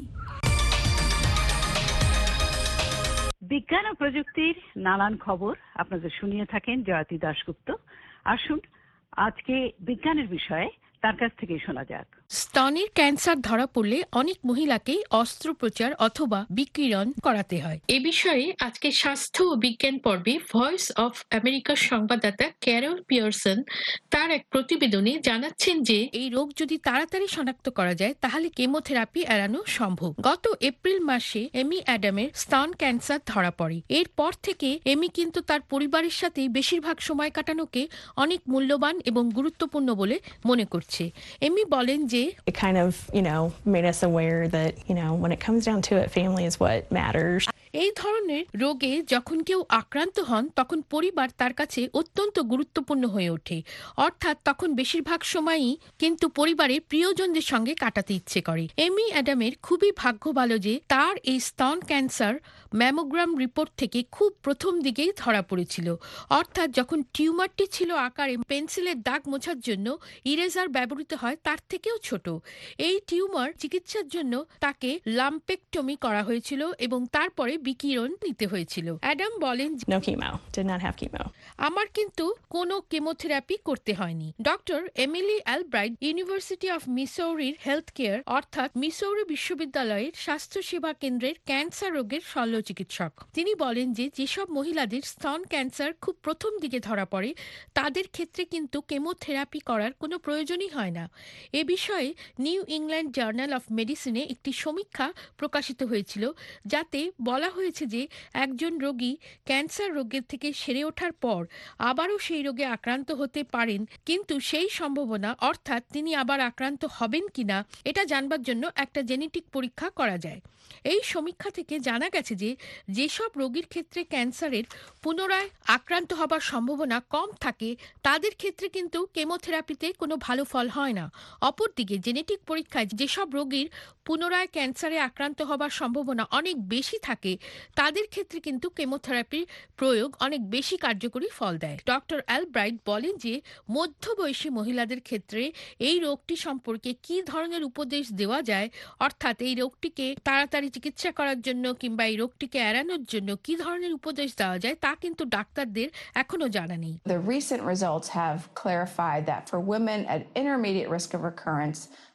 বিজ্ঞান ও প্রযুক্তির নানান খবর আপনাদের শুনিয়ে থাকেন জয়তী দাশগুপ্ত। আসুন আজকে বিজ্ঞানের বিষয়ে তার কাছ থেকে শোনা যাক। স্তনের ক্যান্সার ধরা পড়লে অনেক মহিলাকেই অস্ত্রোপচার অথবা বিকিরণ করাতে হয়। এ বিষয়ে আজকে স্বাস্থ্য ও বিজ্ঞান পর্বে ভয়েস অফ আমেরিকার সংবাদদাতা ক্যারল পিয়ারসন তার এক প্রতিবেদনে জানাচ্ছেন যে এই রোগ যদি তাড়াতাড়ি শনাক্ত করা যায় তাহলে কেমোথেরাপি এড়ানো সম্ভব। গত এপ্রিল মাসে এমি অ্যাডামের স্তন ক্যান্সার ধরা পড়ে। এরপর থেকে এমি কিন্তু তার পরিবারের সাথে বেশিরভাগ সময় কাটানোকে অনেক মূল্যবান এবং গুরুত্বপূর্ণ বলে মনে করছে। এমি বলেন যে it kind of, made us aware that, when it comes down to it, family is what matters. এই ধরনের রোগে যখন কেউ আক্রান্ত হন তখন পরিবার তার কাছে অত্যন্ত গুরুত্বপূর্ণ হয়ে ওঠে। অর্থাৎ তখন বেশিরভাগ সময়ই কিন্তু পরিবারের প্রিয়জনদের সঙ্গে কাটাতে ইচ্ছে করে। এমি অ্যাডামের খুবই ভাগ্য ভালো যে তার এই স্তন ক্যান্সার ম্যামোগ্রাম রিপোর্ট থেকে খুব প্রথম দিকেই ধরা পড়েছিল। অর্থাৎ যখন টিউমারটি ছিল আকারে পেন্সিলের দাগ মোছার জন্য ইরেজার ব্যবহৃত হয় তার থেকেও ছোট। এই টিউমার চিকিৎসার জন্য তাকে লাম্পেক্টমি করা হয়েছিল এবং তারপরে বিকিরণ নিতে হয়েছিল। অ্যাডাম বলেন, No chemo, did not have chemo. আমার কিন্তু কোনো কেমোথেরাপি করতে হয়নি। Doctor Emily Albright university of মিসৌরির হেলথ কেয়ার অর্থাৎ মিসৌরি বিশ্ববিদ্যালয়ের স্বাস্থ্য সেবা কেন্দ্রের ক্যান্সার রোগের শল্য চিকিৎসক। তিনি বলেন যে যেসব মহিলাদের স্তন ক্যান্সার খুব প্রথম দিকে ধরা পড়ে তাদের ক্ষেত্রে কিন্তু কেমোথেরাপি করার কোনো প্রয়োজনই হয় না। এ বিষয়ে নিউ ইংল্যান্ড জার্নাল অফ মেডিসিনে একটি সমীক্ষা প্রকাশিত হয়েছিল, যাতে বলা হয়েছে যে একজন রোগী ক্যান্সার রোগের থেকে সেরে ওঠার পর আবারও সেই রোগে আক্রান্ত হতে পারেন, কিন্তু সেই সম্ভাবনা অর্থাৎ তিনি আবার আক্রান্ত হবেন কিনা এটা জানবার জন্য একটা জেনেটিক পরীক্ষা করা যায়। এই সমীক্ষা থেকে জানা গেছে যে যেসব রোগীর ক্ষেত্রে ক্যান্সারের পুনরায় আক্রান্ত হবার সম্ভাবনা কম থাকে তাদের ক্ষেত্রে কিন্তু কেমোথেরাপিতে কোনো ভালো ফল হয় না। অপরদিকে জেনেটিক পরীক্ষায় যেসব রোগীর পুনরায় ক্যান্সারে আক্রান্ত হবার সম্ভাবনা অনেক বেশি থাকে তাদের ক্ষেত্রে কিন্তু কেমোথেরাপির প্রয়োগ অনেক বেশি কার্যকরী ফল দেয়। ডক্টর অ্যালব্রাইট বলেন যে মধ্যবয়সী মহিলাদের ক্ষেত্রে এই রোগটি সম্পর্কে কি ধরনের উপদেশ দেওয়া যায়, অর্থাৎ এই রোগটিকে তাড়াতাড়ি চিকিৎসা করার জন্য কিংবা এই রোগটিকে এড়ানোর জন্য কি ধরনের উপদেশ দেওয়া যায় তা কিন্তু ডাক্তারদের এখনো জানা নেই। The recent results have clarified that for women at intermediate risk of recurrence,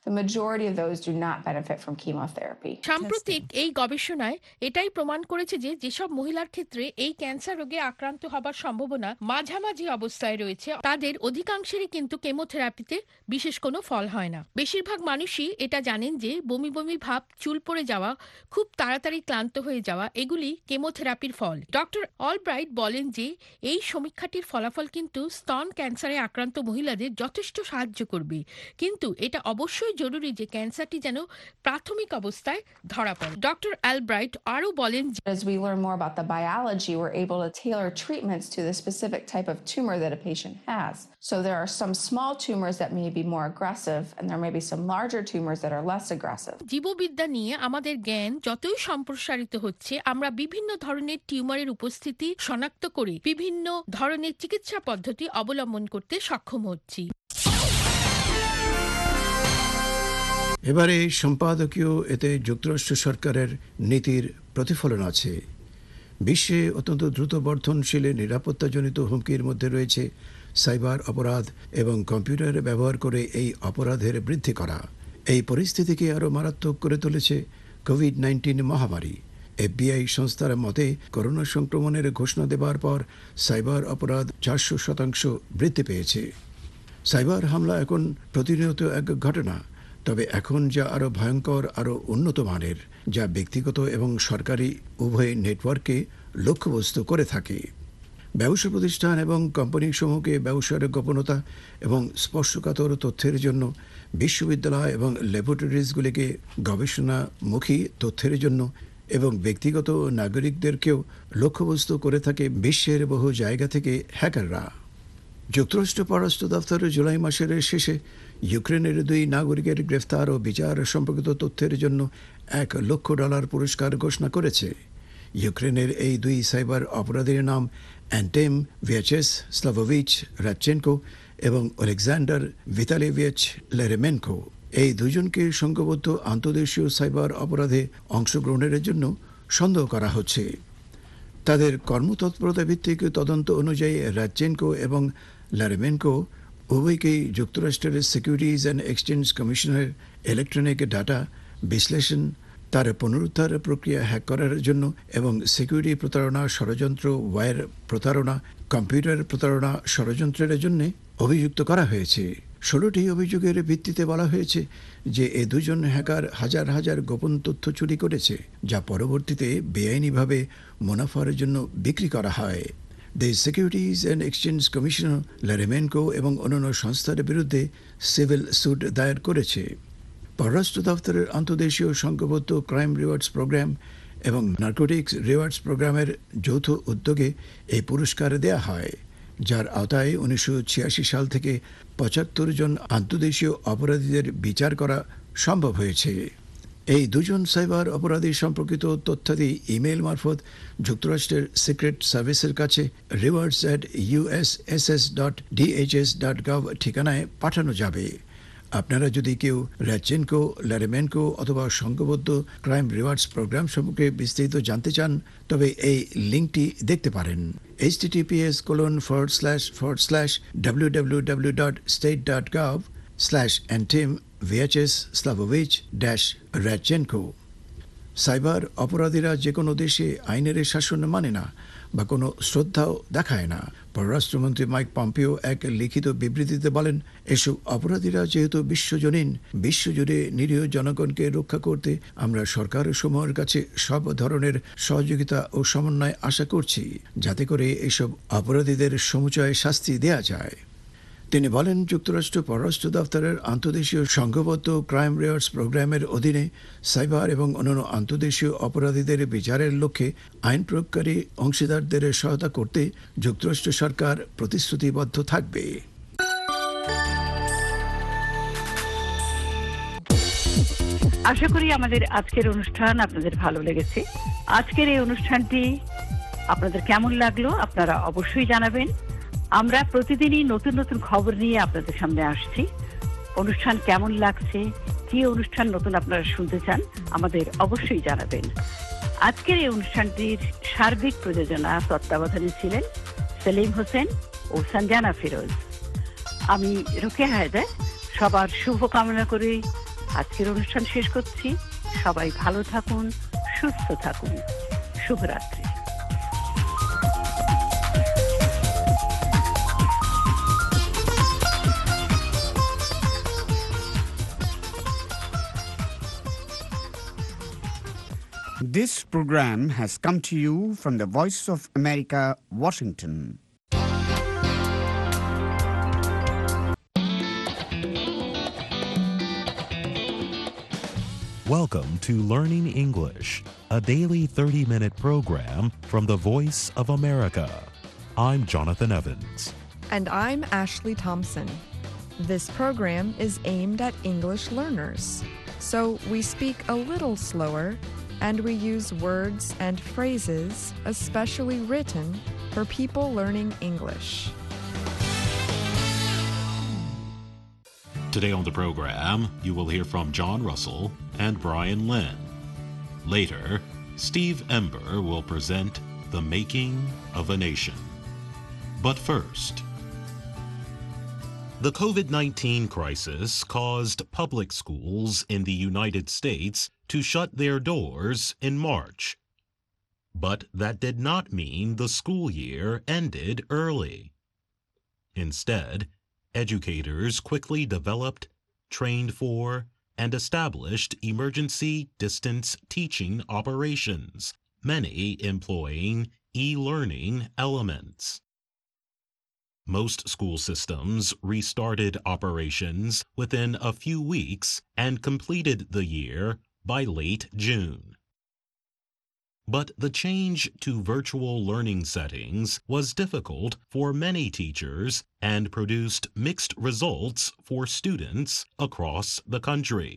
the majority of those do not benefit from chemotherapy. সাম্প্রতিক এই গবেষণায় এটাই প্রমাণ করেছে যে যেসব মহিলার ক্ষেত্রে এই ক্যান্সার রোগে আক্রান্ত হবার সম্ভাবনা মাঝামাঝি অবস্থায় রয়েছে তাদের অধিকাংশেরই কিন্তু কেমোথেরাপিতে বিশেষ কোনো ফল হয় না। বেশিরভাগ মানুষই এটা জানেন যে বমি বমি ভাব, চুল পড়ে যাওয়া, খুব তাড়াতাড়ি ক্লান্ত হয়ে যাওয়া এগুলি কেমোথেরাপির ফল। ডক্টর অলব্রাইট বলেন যে এই সমীক্ষাটির ফলাফল কিন্তু স্তন ক্যান্সারে আক্রান্ত মহিলাদের যথেষ্ট সাহায্য করবে, কিন্তু এটা অবশ্যই জরুরি যে ক্যান্সারটি যেন প্রাথমিক অবস্থায় ধরা পড়ে। ডক্টর অলব্রাইট আরও বলেন যে As we learn more about the biology, we're able to tailor treatments to the specific type of tumor that a patient has. So there are some small tumors that may be more aggressive, and there may be some larger tumors that are less aggressive. জীববিদ্যা নিয়ে আমাদের জ্ঞান যতই সম্প্রসারিত হচ্ছে, আমরা বিভিন্ন ধরনের টিউমারের উপস্থিতি শনাক্ত করে বিভিন্ন ধরনের চিকিৎসা পদ্ধতি অবলম্বন করতে সক্ষম হচ্ছি। এবারে সম্পাদকীয় এতে যুক্তরাষ্ট্র সরকারের নীতির প্রতিফলন আছে। বিশ্বে অত্যন্ত দ্রুত বর্ধনশীল নিরাপত্তাজনিত হুমকির মধ্যে রয়েছে সাইবার অপরাধ এবং কম্পিউটার ব্যবহার করে এই অপরাধের বৃদ্ধি করা। এই পরিস্থিতিকে আরও মারাত্মক করে তুলেছে কোভিড-19 মহামারী। FBI সংস্থার মতে করোনা সংক্রমণের ঘোষণা দেবার পর সাইবার অপরাধ 400% বৃদ্ধি পেয়েছে। সাইবার হামলা এখন প্রতিনিয়ত এক ঘটনা, তবে এখন যা আরও ভয়ঙ্কর, আরও উন্নত মানের, যা ব্যক্তিগত এবং সরকারি উভয় নেটওয়ার্ককে লক্ষ্যবস্তু করে থাকে। ব্যবসা প্রতিষ্ঠান এবং কোম্পানিসমূহকে ব্যবসার গোপনতা এবং স্পর্শকাতর তথ্যের জন্য, বিশ্ববিদ্যালয় এবং ল্যাবরেটরিজগুলিকে গবেষণামুখী তথ্যের জন্য এবং ব্যক্তিগত নাগরিকদেরকেও লক্ষ্যবস্তু করে থাকে বিশ্বের বহু জায়গা থেকে হ্যাকাররা। যুক্তরাষ্ট্র পররাষ্ট্র দপ্তর জুলাই মাসের শেষে ইউক্রেনের 2 নাগরিকের গ্রেফতার ও বিচার সম্পর্কিত তথ্যের জন্য $1 লক্ষ পুরস্কার ঘোষণা করেছে। ইউক্রেনের এই 2 সাইবার অপরাধীর নাম অ্যান্টেম ভিয়াচেস্লাভোভিচ রাদচেনকো এবং ওলেক্সান্ডার ভিতালিয়েভিচ লেরেমেনকো। এই দুজনকে সংঘবদ্ধ আন্তর্দেশীয় সাইবার অপরাধে অংশগ্রহণের জন্য সন্দেহ করা হচ্ছে। তাদের কর্মতৎপরতা ভিত্তিক তদন্ত অনুযায়ী রাদচেনকো এবং লেরেমেনকো উভয়কেই যুক্তরাষ্ট্রের সিকিউরিটিজ অ্যান্ড এক্সচেঞ্জ কমিশনের ইলেকট্রনিক ডাটা বিশ্লেষণ, তার পুনরুদ্ধার প্রক্রিয়া হ্যাক করার জন্য এবং সিকিউরিটি প্রতারণা ষড়যন্ত্র, ওয়্যার প্রতারণা, কম্পিউটার প্রতারণা ষড়যন্ত্রের জন্য অভিযুক্ত করা হয়েছে। 16টি অভিযোগের ভিত্তিতে বলা হয়েছে যে এই 2 জন হ্যাকার হাজার হাজার গোপন তথ্য চুরি করেছে, যা পরবর্তীতে বেআইনিভাবে মুনাফার জন্য বিক্রি করা হয়। The securities and exchange commissioner Leremenko এবং অন্যান্য সংস্থার বিরুদ্ধে সিভিল স্যুট দায়ের করেছে। পররাষ্ট্র দপ্তরের আন্তর্দেশীয় সংঘবদ্ধ ক্রাইম রিওয়ার্ডস প্রোগ্রাম এবং নার্কোটিক্স রিওয়ার্ডস প্রোগ্রামের যৌথ উদ্যোগে এই পুরস্কার দেয়া হয়, যার আওতায় 1986 সাল থেকে 75 জন আন্তর্দেশীয় অপরাধীদের বিচার করা সম্ভব হয়েছে। এই 2 জন সাইবার অপরাধী সম্পর্কিত তথ্যাদি ইমেইল মারফত যুক্তরাষ্ট্রের সিক্রেট সার্ভিসের কাছে rewards@uss.dhs.gov ঠিকানায় পাঠানো যাবে। আপনারা যদি কেউ রাদচেনকো, লেরেমেনকো অথবা সংঘবদ্ধ ক্রাইম রিওয়ার্ডস প্রোগ্রাম সম্পর্কে বিস্তারিত জানতে চান, তবে এই লিঙ্কটি দেখতে পারেন https://www.state.gov/antim-vhs/Radchenko। সাইবার অপরাধীরা যে কোনো দেশে আইনের শাসন মানে না বা কোনো শ্রদ্ধাও দেখায় না। পররাষ্ট্রমন্ত্রী মাইক পম্পিও এক লিখিত বিবৃতিতে বলেন, এসব অপরাধীরা যেহেতু বিশ্বজুড়ে নিরীহ জনগণকে রক্ষা করতে আমরা সরকার সমূহের কাছে সব ধরনের সহযোগিতা ও সমন্বয় আশা করছি, যাতে করে এসব অপরাধীদের সমুচয় শাস্তি দেয়া যায়। তিনি বলেন, যুক্তরাষ্ট্র পররাষ্ট্র দপ্তরের আন্তর্দেশীয় সংঘবদ্ধ ক্রাইম রিওয়ার্ডস প্রোগ্রামের অধীনে সাইবার এবং অন্যান্য আন্তর্দেশীয় অপরাধীদের বিচারের লক্ষ্যে আইন প্রয়োগকারী অংশীদারদের সহায়তা করতে যুক্তরাষ্ট্র সরকার প্রতিশ্রুতিবদ্ধ থাকবে। আশা করি আমাদের আজকের অনুষ্ঠান আপনাদের ভালো লেগেছে। আজকের এই অনুষ্ঠানটি আপনাদের কেমন লাগলো আপনারা অবশ্যই জানাবেন। আমরা প্রতিদিনই নতুন নতুন খবর নিয়ে আপনাদের সামনে আসছি। অনুষ্ঠান কেমন লাগছে, কি অনুষ্ঠান নতুন আপনারা শুনতে চান, আমাদের অবশ্যই জানাবেন। আজকের এই অনুষ্ঠানটির সার্বিক প্রযোজনা তত্ত্বাবধানে ছিলেন সেলিম হোসেন ও সঞ্জানা ফিরোজ। আমি রোকেয়া হায়দার সবার শুভ কামনা করে আজকের অনুষ্ঠান শেষ করছি। সবাই ভালো থাকুন, সুস্থ থাকুন। শুভরাত্রি। This program has come to you from the Voice of America, Washington. Welcome to Learning English, a daily 30-minute program from the Voice of America. I'm Jonathan Evans. And I'm Ashley Thompson. This program is aimed at English learners, so we speak a little slower and we use words and phrases especially written for people learning English. Today on the program, you will hear from John Russell and Brian Lynn. Later, Steve Ember will present The Making of a Nation. But first, the COVID-19 crisis caused public schools in the United States to shut their doors in March. But that did not mean the school year ended early. Instead, educators quickly developed, trained for, and established emergency distance teaching operations, many employing e-learning elements. Most school systems restarted operations within a few weeks and completed the year by late June. But the change to virtual learning settings was difficult for many teachers and produced mixed results for students across the country.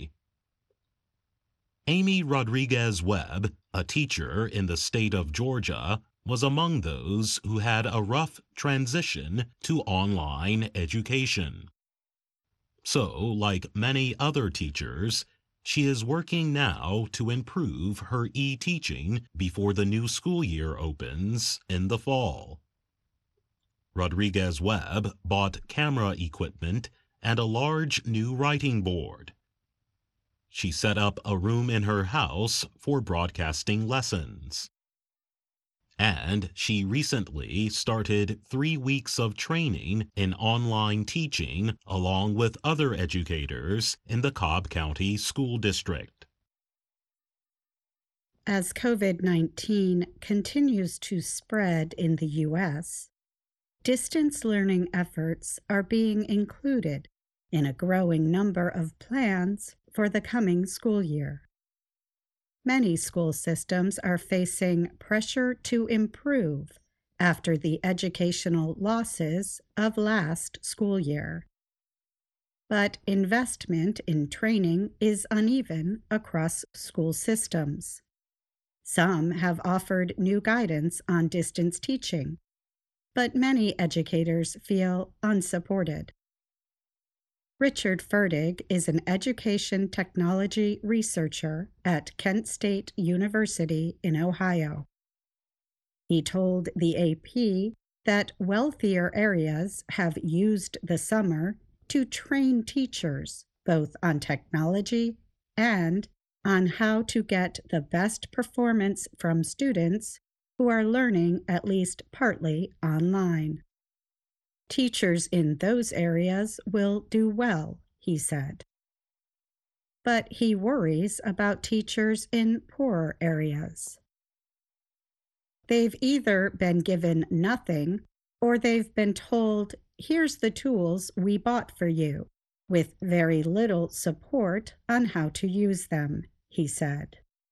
Amy Rodriguez-Webb, a teacher in the state of Georgia, was among those who had a rough transition to online education. So, like many other teachers, she is working now to improve her e-teaching before the new school year opens in the fall. Rodriguez-Webb bought camera equipment and a large new writing board. She set up a room in her house for broadcasting lessons. And she recently started 3 weeks of training in online teaching along with other educators in the Cobb County School District. As COVID-19 continues to spread in the U.S., distance learning efforts are being included in a growing number of plans for the coming school year. Many school systems are facing pressure to improve after the educational losses of last school year. But investment in training is uneven across school systems. Some have offered new guidance on distance teaching, but many educators feel unsupported. Richard Fertig is an education technology researcher at Kent State University in Ohio. He told the AP that wealthier areas have used the summer to train teachers both on technology and on how to get the best performance from students who are learning at least partly online. Teachers in those areas will do well, he said. But he worries about teachers in poorer areas. They've either been given nothing or they've been told, here's the tools we bought for you, with very little support on how to use them, he said.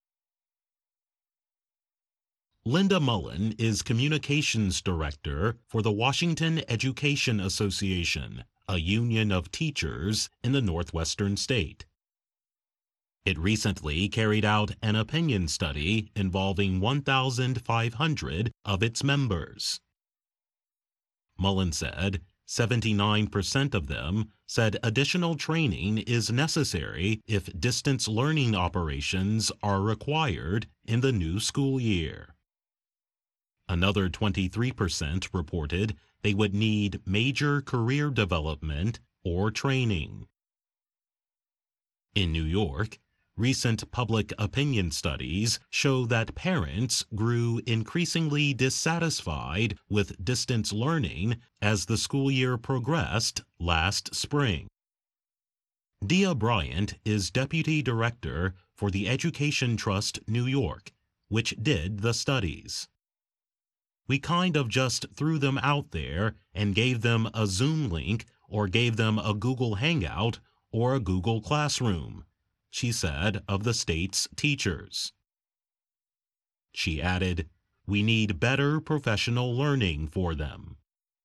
Linda Mullen is Communications Director for the Washington Education Association, a union of teachers in the Northwestern state. It recently carried out an opinion study involving 1,500 of its members. Mullen said 79% of them said additional training is necessary if distance learning operations are required in the new school year. Another 23% reported they would need major career development or training. In New York, recent public opinion studies show that parents grew increasingly dissatisfied with distance learning as the school year progressed last spring. Dia Bryant is Deputy Director for the Education Trust New York, which did the studies. We kind of just threw them out there and gave them a Zoom link or gave them a Google Hangout or a Google Classroom, she said of the state's teachers. She added, "We need better professional learning for them."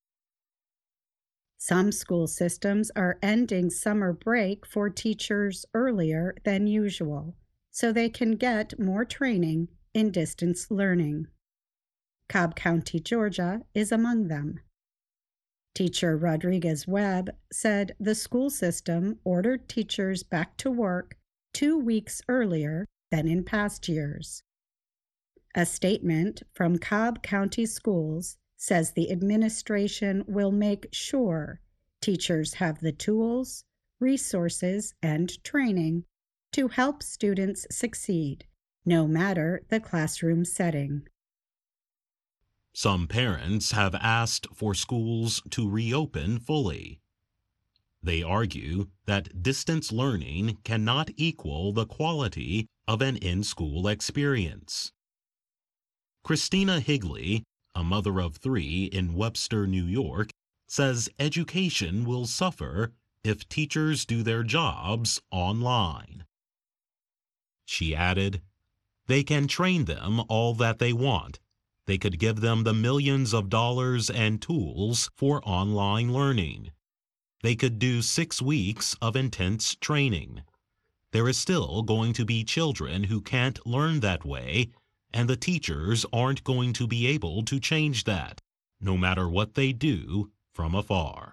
Some school systems are ending summer break for teachers earlier than usual, so they can get more training in distance learning. Cobb County, Georgia, is among them. Teacher Rodriguez Webb said the school system ordered teachers back to work 2 weeks earlier than in past years. A statement from Cobb County Schools says the administration will make sure teachers have the tools, resources, and training to help students succeed, no matter the classroom setting. Some parents have asked for schools to reopen fully. They argue that distance learning cannot equal the quality of an in-school experience. Christina Higley, a mother of 3 in Webster, New York, says education will suffer if teachers do their jobs online. She added, "They can train them all that they want. They could give them the millions of dollars and tools for online learning. They could do 6 weeks of intense training. There is still going to be children who can't learn that way, and the teachers aren't going to be able to change that, no matter what they do from afar."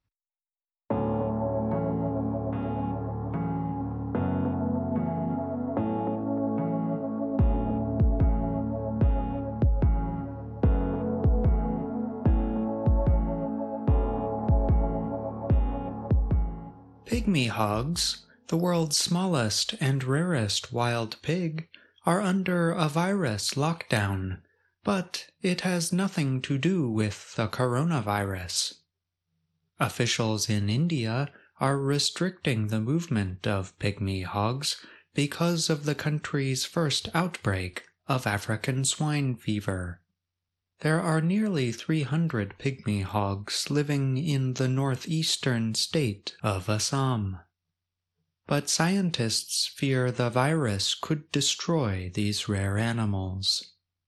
Pygmy hogs, the world's smallest and rarest wild pig, are under a virus lockdown, but it has nothing to do with the coronavirus. Officials in India are restricting the movement of pygmy hogs because of the country's first outbreak of African swine fever. There are nearly 300 pygmy hogs living in the northeastern state of Assam. But scientists fear the virus could destroy these rare animals.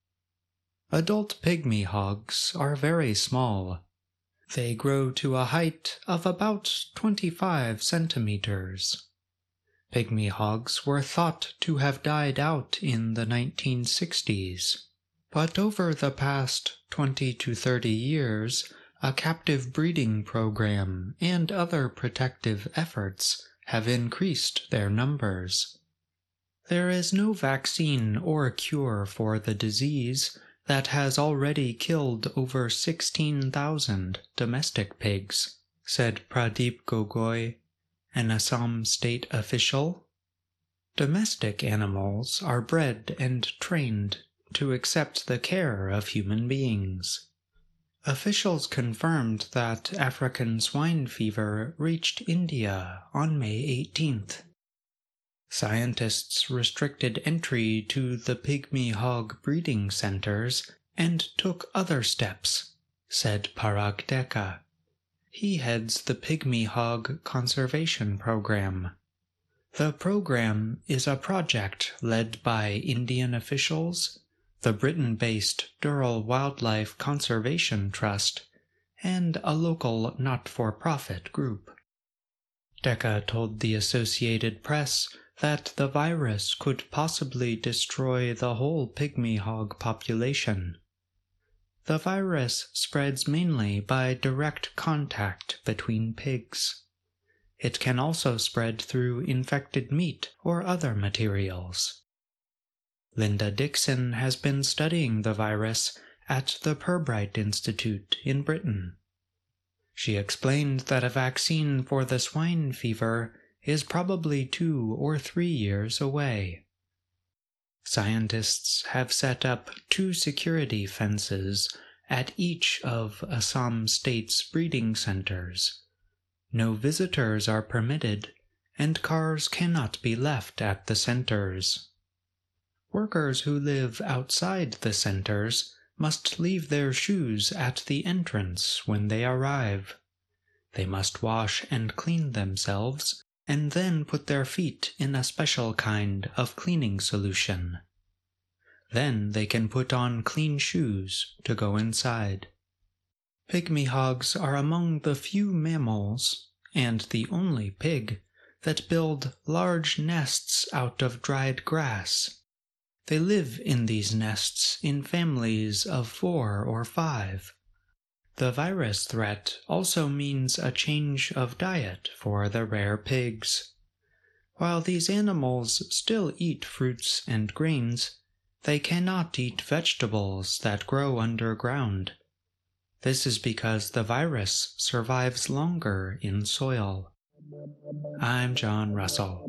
Adult pygmy hogs are very small. They grow to a height of about 25 centimeters. Pygmy hogs were thought to have died out in the 1960s. But over the past 20 to 30 years, a captive breeding program and other protective efforts have increased their numbers. There is no vaccine or cure for the disease that has already killed over 16,000 domestic pigs, said Pradeep Gogoi, an Assam state official. Domestic animals are bred and trained to accept the care of human beings. Officials confirmed that African swine fever reached India on May 18th. Scientists restricted entry to the pygmy hog breeding centers and took other steps, said Parag Deka. He heads the Pygmy Hog Conservation Program. The program is a project led by Indian officials, the Britain-based Durrell Wildlife Conservation Trust, and a local not-for-profit group. Deka told the Associated Press that the virus could possibly destroy the whole pygmy hog population. The virus spreads mainly by direct contact between pigs. It can also spread through infected meat or other materials. Linda Dixon has been studying the virus at the Pirbright Institute in Britain. She explained that a vaccine for the swine fever is probably 2 or 3 years away. Scientists have set up 2 security fences at each of Assam State's breeding centers. No visitors are permitted, and cars cannot be left at the centers. Workers who live outside the centers must leave their shoes at the entrance when they arrive. They must wash and clean themselves, and then put their feet in a special kind of cleaning solution. Then they can put on clean shoes to go inside. Pygmy hogs are among the few mammals, and the only pig, that build large nests out of dried grass. They live in these nests in families of 4 or 5. The virus threat also means a change of diet for the rare pigs. While these animals still eat fruits and grains, they cannot eat vegetables that grow underground. This is because the virus survives longer in soil. I'm John Russell.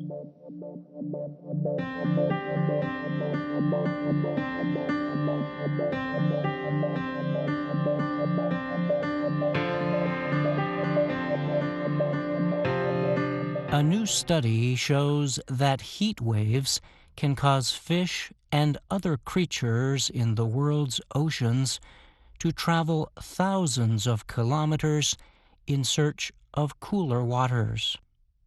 A new study shows that heat waves can cause fish and other creatures in the world's oceans to travel thousands of kilometers in search of cooler waters.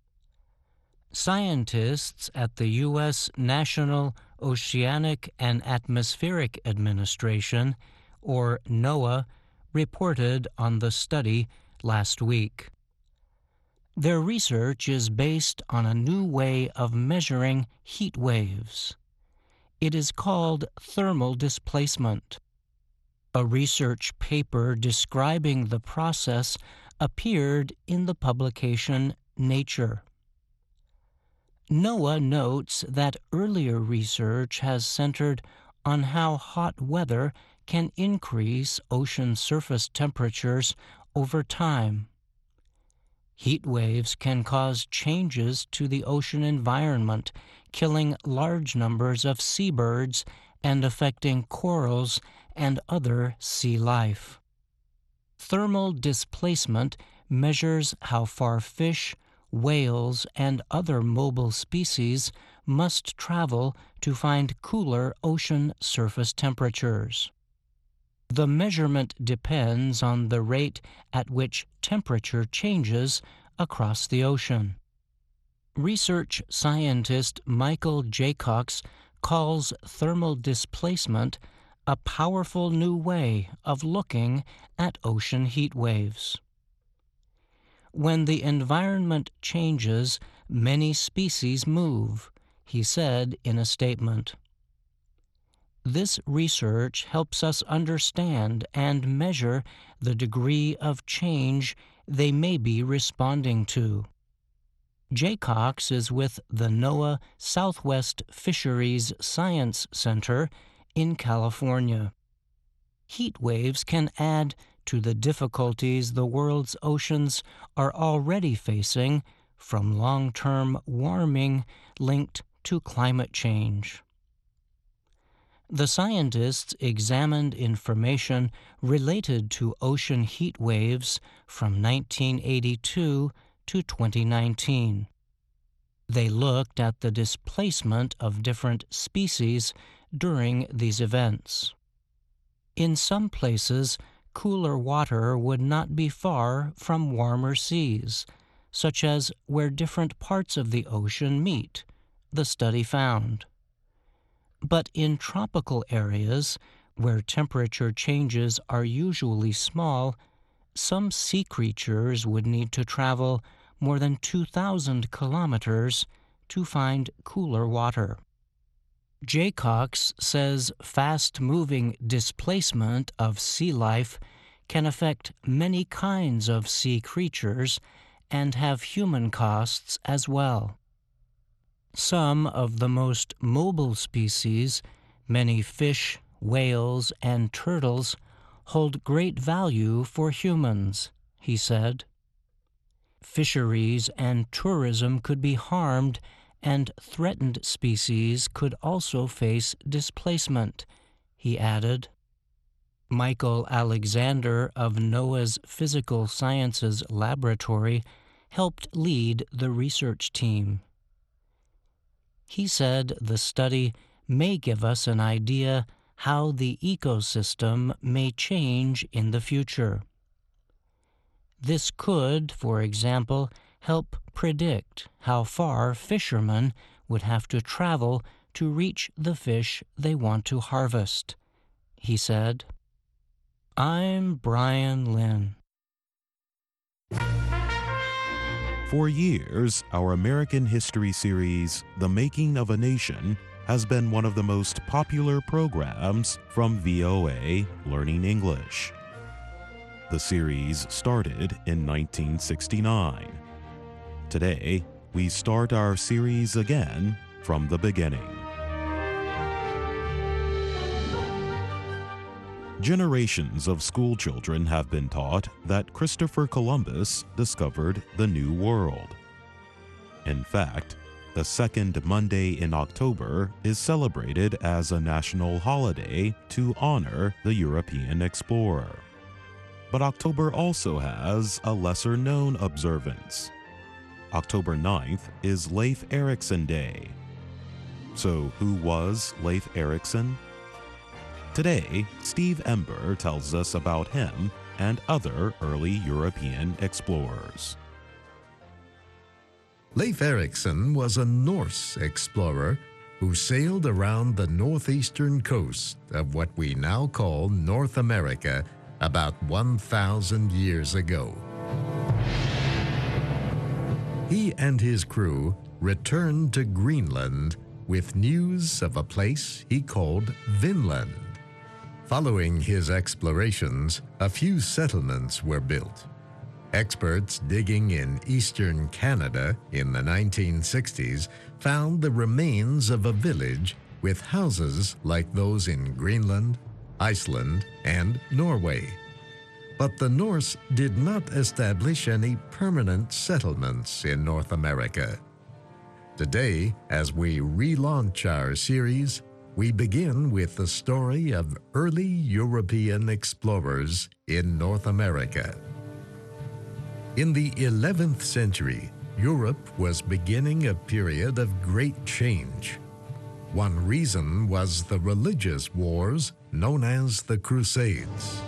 Scientists at the U.S. National Oceanic and Atmospheric Administration, or NOAA, reported on the study last week. Their research is based on a new way of measuring heat waves. It is called thermal displacement. A research paper describing the process appeared in the publication Nature. NOAA notes that earlier research has centered on how hot weather can increase ocean surface temperatures over time. Heat waves can cause changes to the ocean environment, killing large numbers of seabirds and affecting corals and other sea life. Thermal displacement measures how far fish, whales, and other mobile species must travel to find cooler ocean surface temperatures. The measurement depends on the rate at which temperature changes across the ocean. Research scientist Michael Jaycox calls thermal displacement a powerful new way of looking at ocean heat waves. When the environment changes, many species move, he said in a statement. This research helps us understand and measure the degree of change they may be responding to. Jaycox is with the NOAA Southwest Fisheries Science Center in California. Heat waves can add to the difficulties the world's oceans are already facing from long-term warming linked to climate change. The scientists examined information related to ocean heat waves from 1982 to 2019. They looked at the displacement of different species during these events. In some places, cooler water would not be far from warmer seas, such as where different parts of the ocean meet, the study found. But in tropical areas, where temperature changes are usually small, some sea creatures would need to travel more than 2,000 kilometers to find cooler water. Jaycox says fast-moving displacement of sea life can affect many kinds of sea creatures and have human costs as well. Some of the most mobile species, many fish, whales, and turtles, hold great value for humans, he said. fisheries and tourism could be harmed, and threatened species could also face displacement, he added. Michael Alexander of NOAA's Physical Sciences Laboratory helped lead the research team. He said the study may give us an idea how the ecosystem may change in the future. This could, for example, help predict how far fishermen would have to travel to reach the fish they want to harvest, he said. I'm Brian Lynn. For years, our American history series, The Making of a Nation, has been one of the most popular programs from VOA Learning English. The series started in 1969. Today, we start our series again from the beginning. Generations of school children have been taught that Christopher Columbus discovered the New World. In fact, the second Monday in October is celebrated as a national holiday to honor the European explorer. But October also has a lesser-known observance. October 9th is Leif Erikson Day. So who was Leif Erikson? Today, Steve Ember tells us about him and other early European explorers. Leif Erikson was a Norse explorer who sailed around the northeastern coast of what we now call North America about 1,000 years ago. He and his crew returned to Greenland with news of a place he called Vinland. Following his explorations, a few settlements were built. Experts digging in eastern Canada in the 1960s found the remains of a village with houses like those in Greenland, Iceland, and Norway. But the Norse did not establish any permanent settlements in North America. Today, as we relaunch our series, we begin with the story of early European explorers in North America. In the 11th century, Europe was beginning a period of great change. One reason was the religious wars known as the Crusades.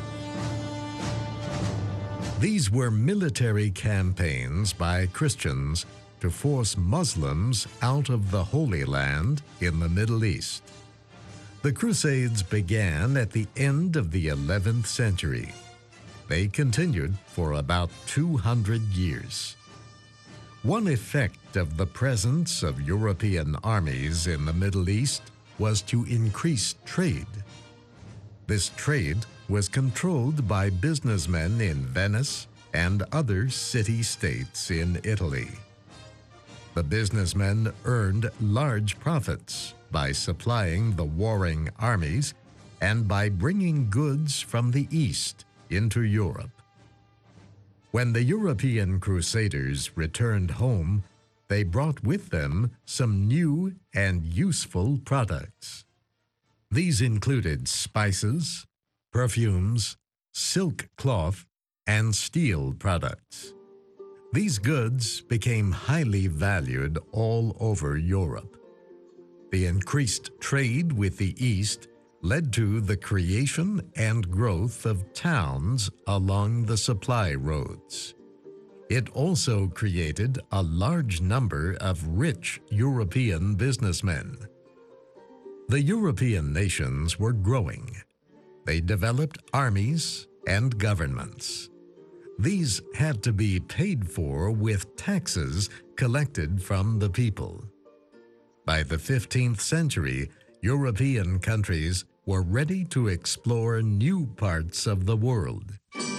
These were military campaigns by Christians to force Muslims out of the Holy Land in the Middle East. The Crusades began at the end of the 11th century. They continued for about 200 years. One effect of the presence of European armies in the Middle East was to increase trade. This trade was controlled by businessmen in Venice and other city-states in Italy. The businessmen earned large profits by supplying the warring armies and by bringing goods from the East into Europe. When the European Crusaders returned home, they brought with them some new and useful products. These included spices, perfumes, silk cloth, and steel products. These goods became highly valued all over Europe. The increased trade with the East led to the creation and growth of towns along the supply roads. It also created a large number of rich European businessmen. The European nations were growing. They developed armies and governments. These had to be paid for with taxes collected from the people. By the 15th century, European countries were ready to explore new parts of the world.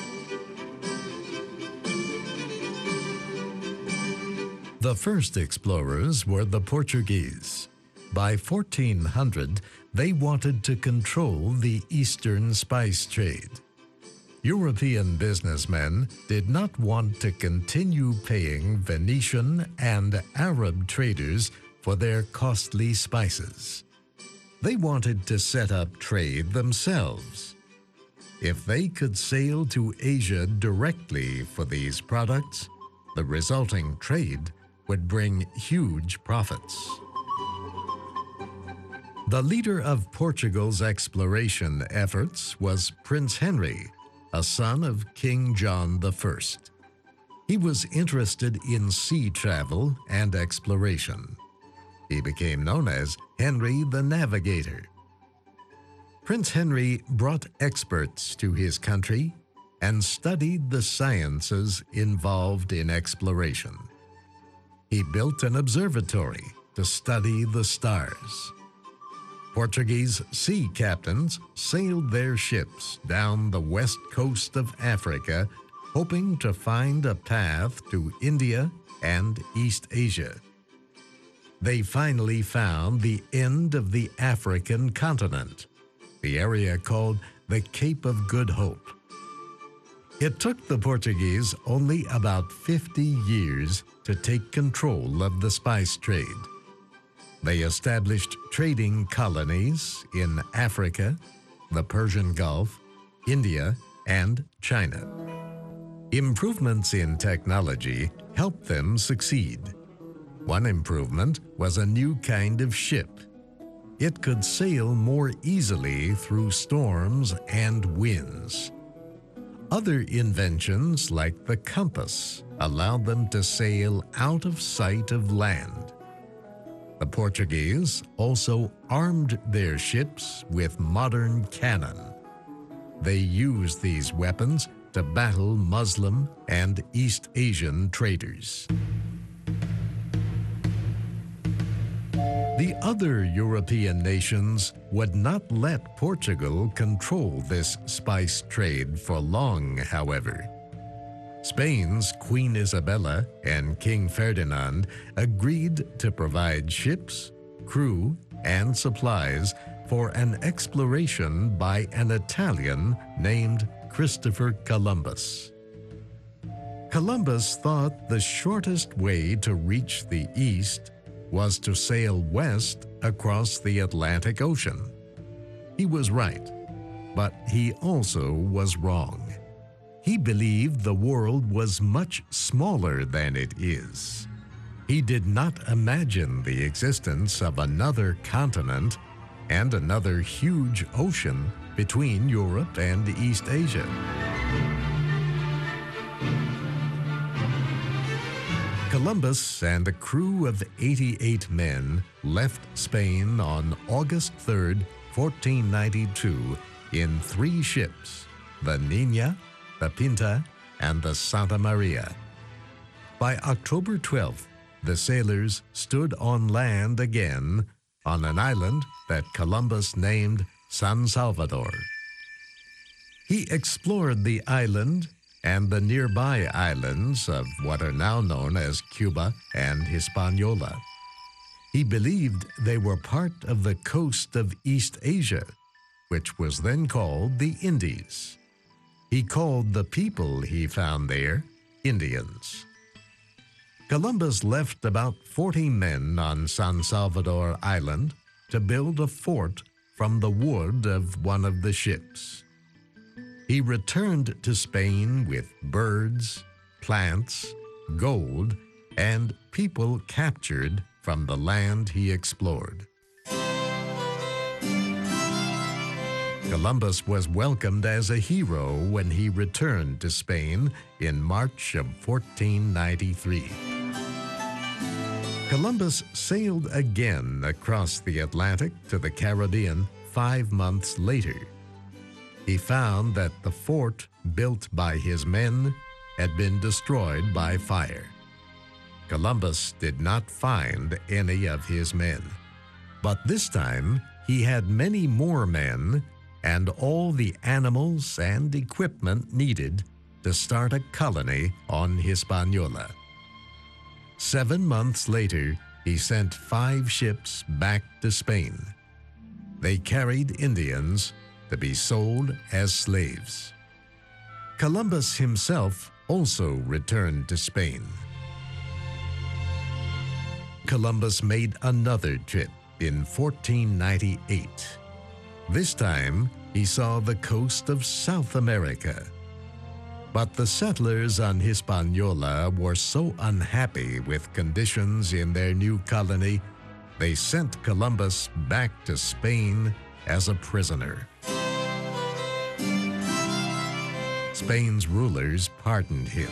The first explorers were the Portuguese. By 1400, they wanted to control the eastern spice trade. European businessmen did not want to continue paying Venetian and Arab traders for their costly spices. They wanted to set up trade themselves. If they could sail to Asia directly for these products, the resulting trade would bring huge profits. The leader of Portugal's exploration efforts was Prince Henry, a son of King John I. He was interested in sea travel and exploration. He became known as Henry the Navigator. Prince Henry brought experts to his country and studied the sciences involved in exploration. He built an observatory to study the stars. Portuguese sea captains sailed their ships down the west coast of Africa, hoping to find a path to India and East Asia. They finally found the end of the African continent, the area called the Cape of Good Hope. It took the Portuguese only about 50 years to take control of the spice trade. They established trading colonies in Africa, the Persian Gulf, India, and China. Improvements in technology helped them succeed. One improvement was a new kind of ship. It could sail more easily through storms and winds. Other inventions, like the compass, allowed them to sail out of sight of land. The Portuguese also armed their ships with modern cannon. They used these weapons to battle Muslim and East Asian traders. The other European nations would not let Portugal control this spice trade for long, however. Spain's Queen Isabella and King Ferdinand agreed to provide ships, crew, and supplies for an exploration by an Italian named Christopher Columbus. Columbus thought the shortest way to reach the East was to sail west across the Atlantic Ocean. He was right, but he also was wrong. He believed the world was much smaller than it is. He did not imagine the existence of another continent and another huge ocean between Europe and East Asia. Columbus and a crew of 88 men left Spain on August 3, 1492, in 3 ships, the Niña, the Pinta, and the Santa Maria. By October 12th, the sailors stood on land again on an island that Columbus named San Salvador. He explored the island and the nearby islands of what are now known as Cuba and Hispaniola. He believed they were part of the coast of East Asia, which was then called the Indies. He called the people he found there Indians. Columbus left about 40 men on San Salvador Island to build a fort from the wood of one of the ships. He returned to Spain with birds, plants, gold, and people captured from the land he explored. Columbus was welcomed as a hero when he returned to Spain in March of 1493. Columbus sailed again across the Atlantic to the Caribbean 5 months later. He found that the fort built by his men had been destroyed by fire. Columbus did not find any of his men, but this time he had many more men and all the animals and equipment needed to start a colony on Hispaniola. 7 months later, he sent 5 ships back to Spain. They carried Indians to be sold as slaves. Columbus himself also returned to Spain. Columbus made another trip in 1498. This time, he saw the coast of South America. But the settlers on Hispaniola were so unhappy with conditions in their new colony, they sent Columbus back to Spain as a prisoner. Spain's rulers pardoned him.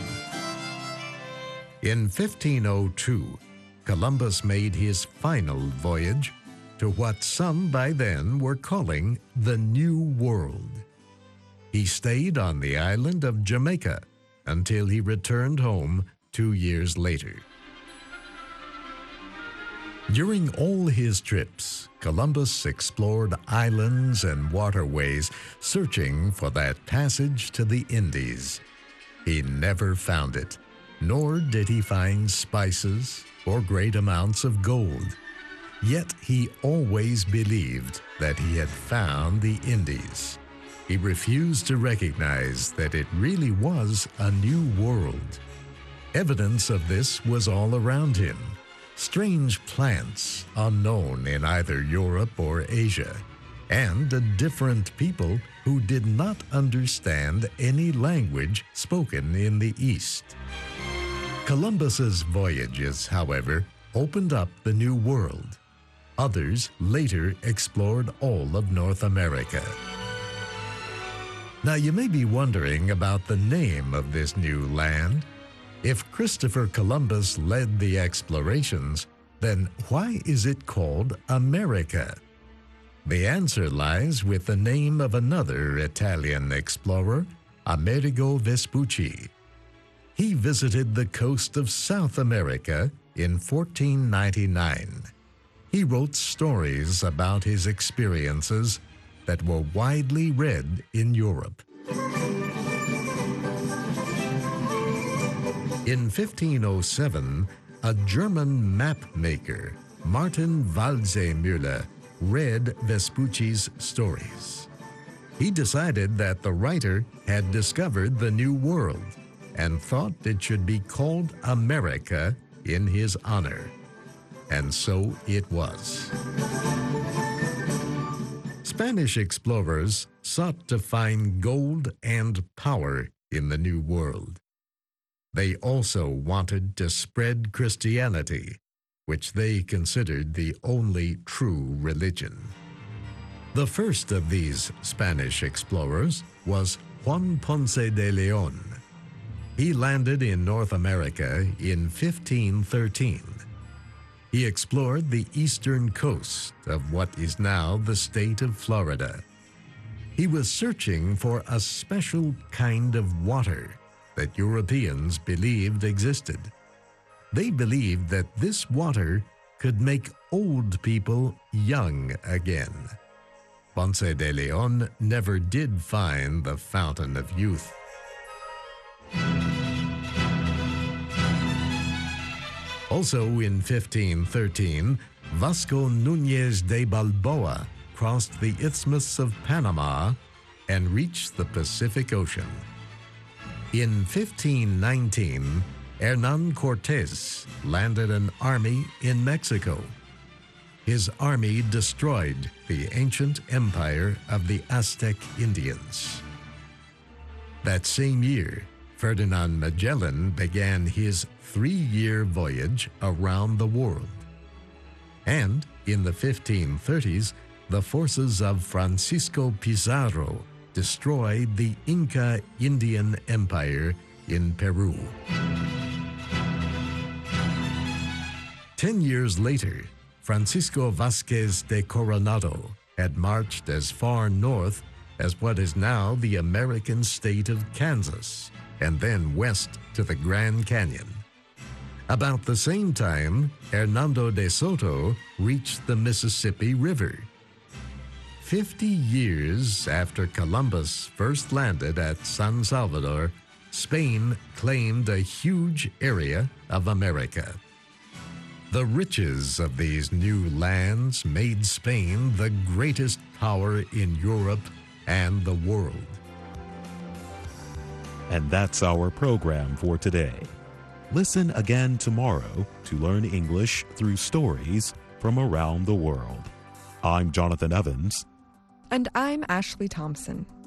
In 1502, Columbus made his final voyage to what some by then were calling the New World. He stayed on the island of Jamaica until he returned home 2 years later. During all his trips, Columbus explored islands and waterways, searching for that passage to the Indies. He never found it, nor did he find spices or great amounts of gold. Yet he always believed that he had found the Indies. He refused to recognize that it really was a new world. Evidence of this was all around him. Strange plants unknown in either Europe or Asia, and a different people who did not understand any language spoken in the East. Columbus's voyages, however, opened up the New World. Others later explored all of North America. Now, you may be wondering about the name of this new land. If Christopher Columbus led the explorations, then why is it called America? The answer lies with the name of another Italian explorer, Amerigo Vespucci. He visited the coast of South America in 1499. He wrote stories about his experiences that were widely read in Europe. In 1507, a German map maker, Martin Waldseemüller, read Vespucci's stories. He decided that the writer had discovered the New World and thought it should be called America in his honor. And so it was. Spanish explorers sought to find gold and power in the New World. They also wanted to spread Christianity, which they considered the only true religion. The first of these Spanish explorers was Juan Ponce de León. He landed in North America in 1513. He explored the eastern coast of what is now the state of Florida. He was searching for a special kind of water that Europeans believed existed. They believed that this water could make old people young again. Ponce de León never did find the fountain of youth. Also in 1513, Vasco Núñez de Balboa crossed the Isthmus of Panama and reached the Pacific Ocean. In 1519, Hernán Cortés landed an army in Mexico. His army destroyed the ancient empire of the Aztec Indians. That same year, Ferdinand Magellan began his 3-year voyage around the world. And in the 1530s, the forces of Francisco Pizarro destroyed the Inca Indian Empire in Peru. 10 years later, Francisco Vázquez de Coronado had marched as far north as what is now the American state of Kansas, and then west to the Grand Canyon. About the same time, Hernando de Soto reached the Mississippi River. 50 years after Columbus first landed at San Salvador, Spain claimed a huge area of America. The riches of these new lands made Spain the greatest power in Europe and the world. And that's our program for today. Listen again tomorrow to learn English through stories from around the world. I'm Jonathan Evans. And I'm Ashley Thompson.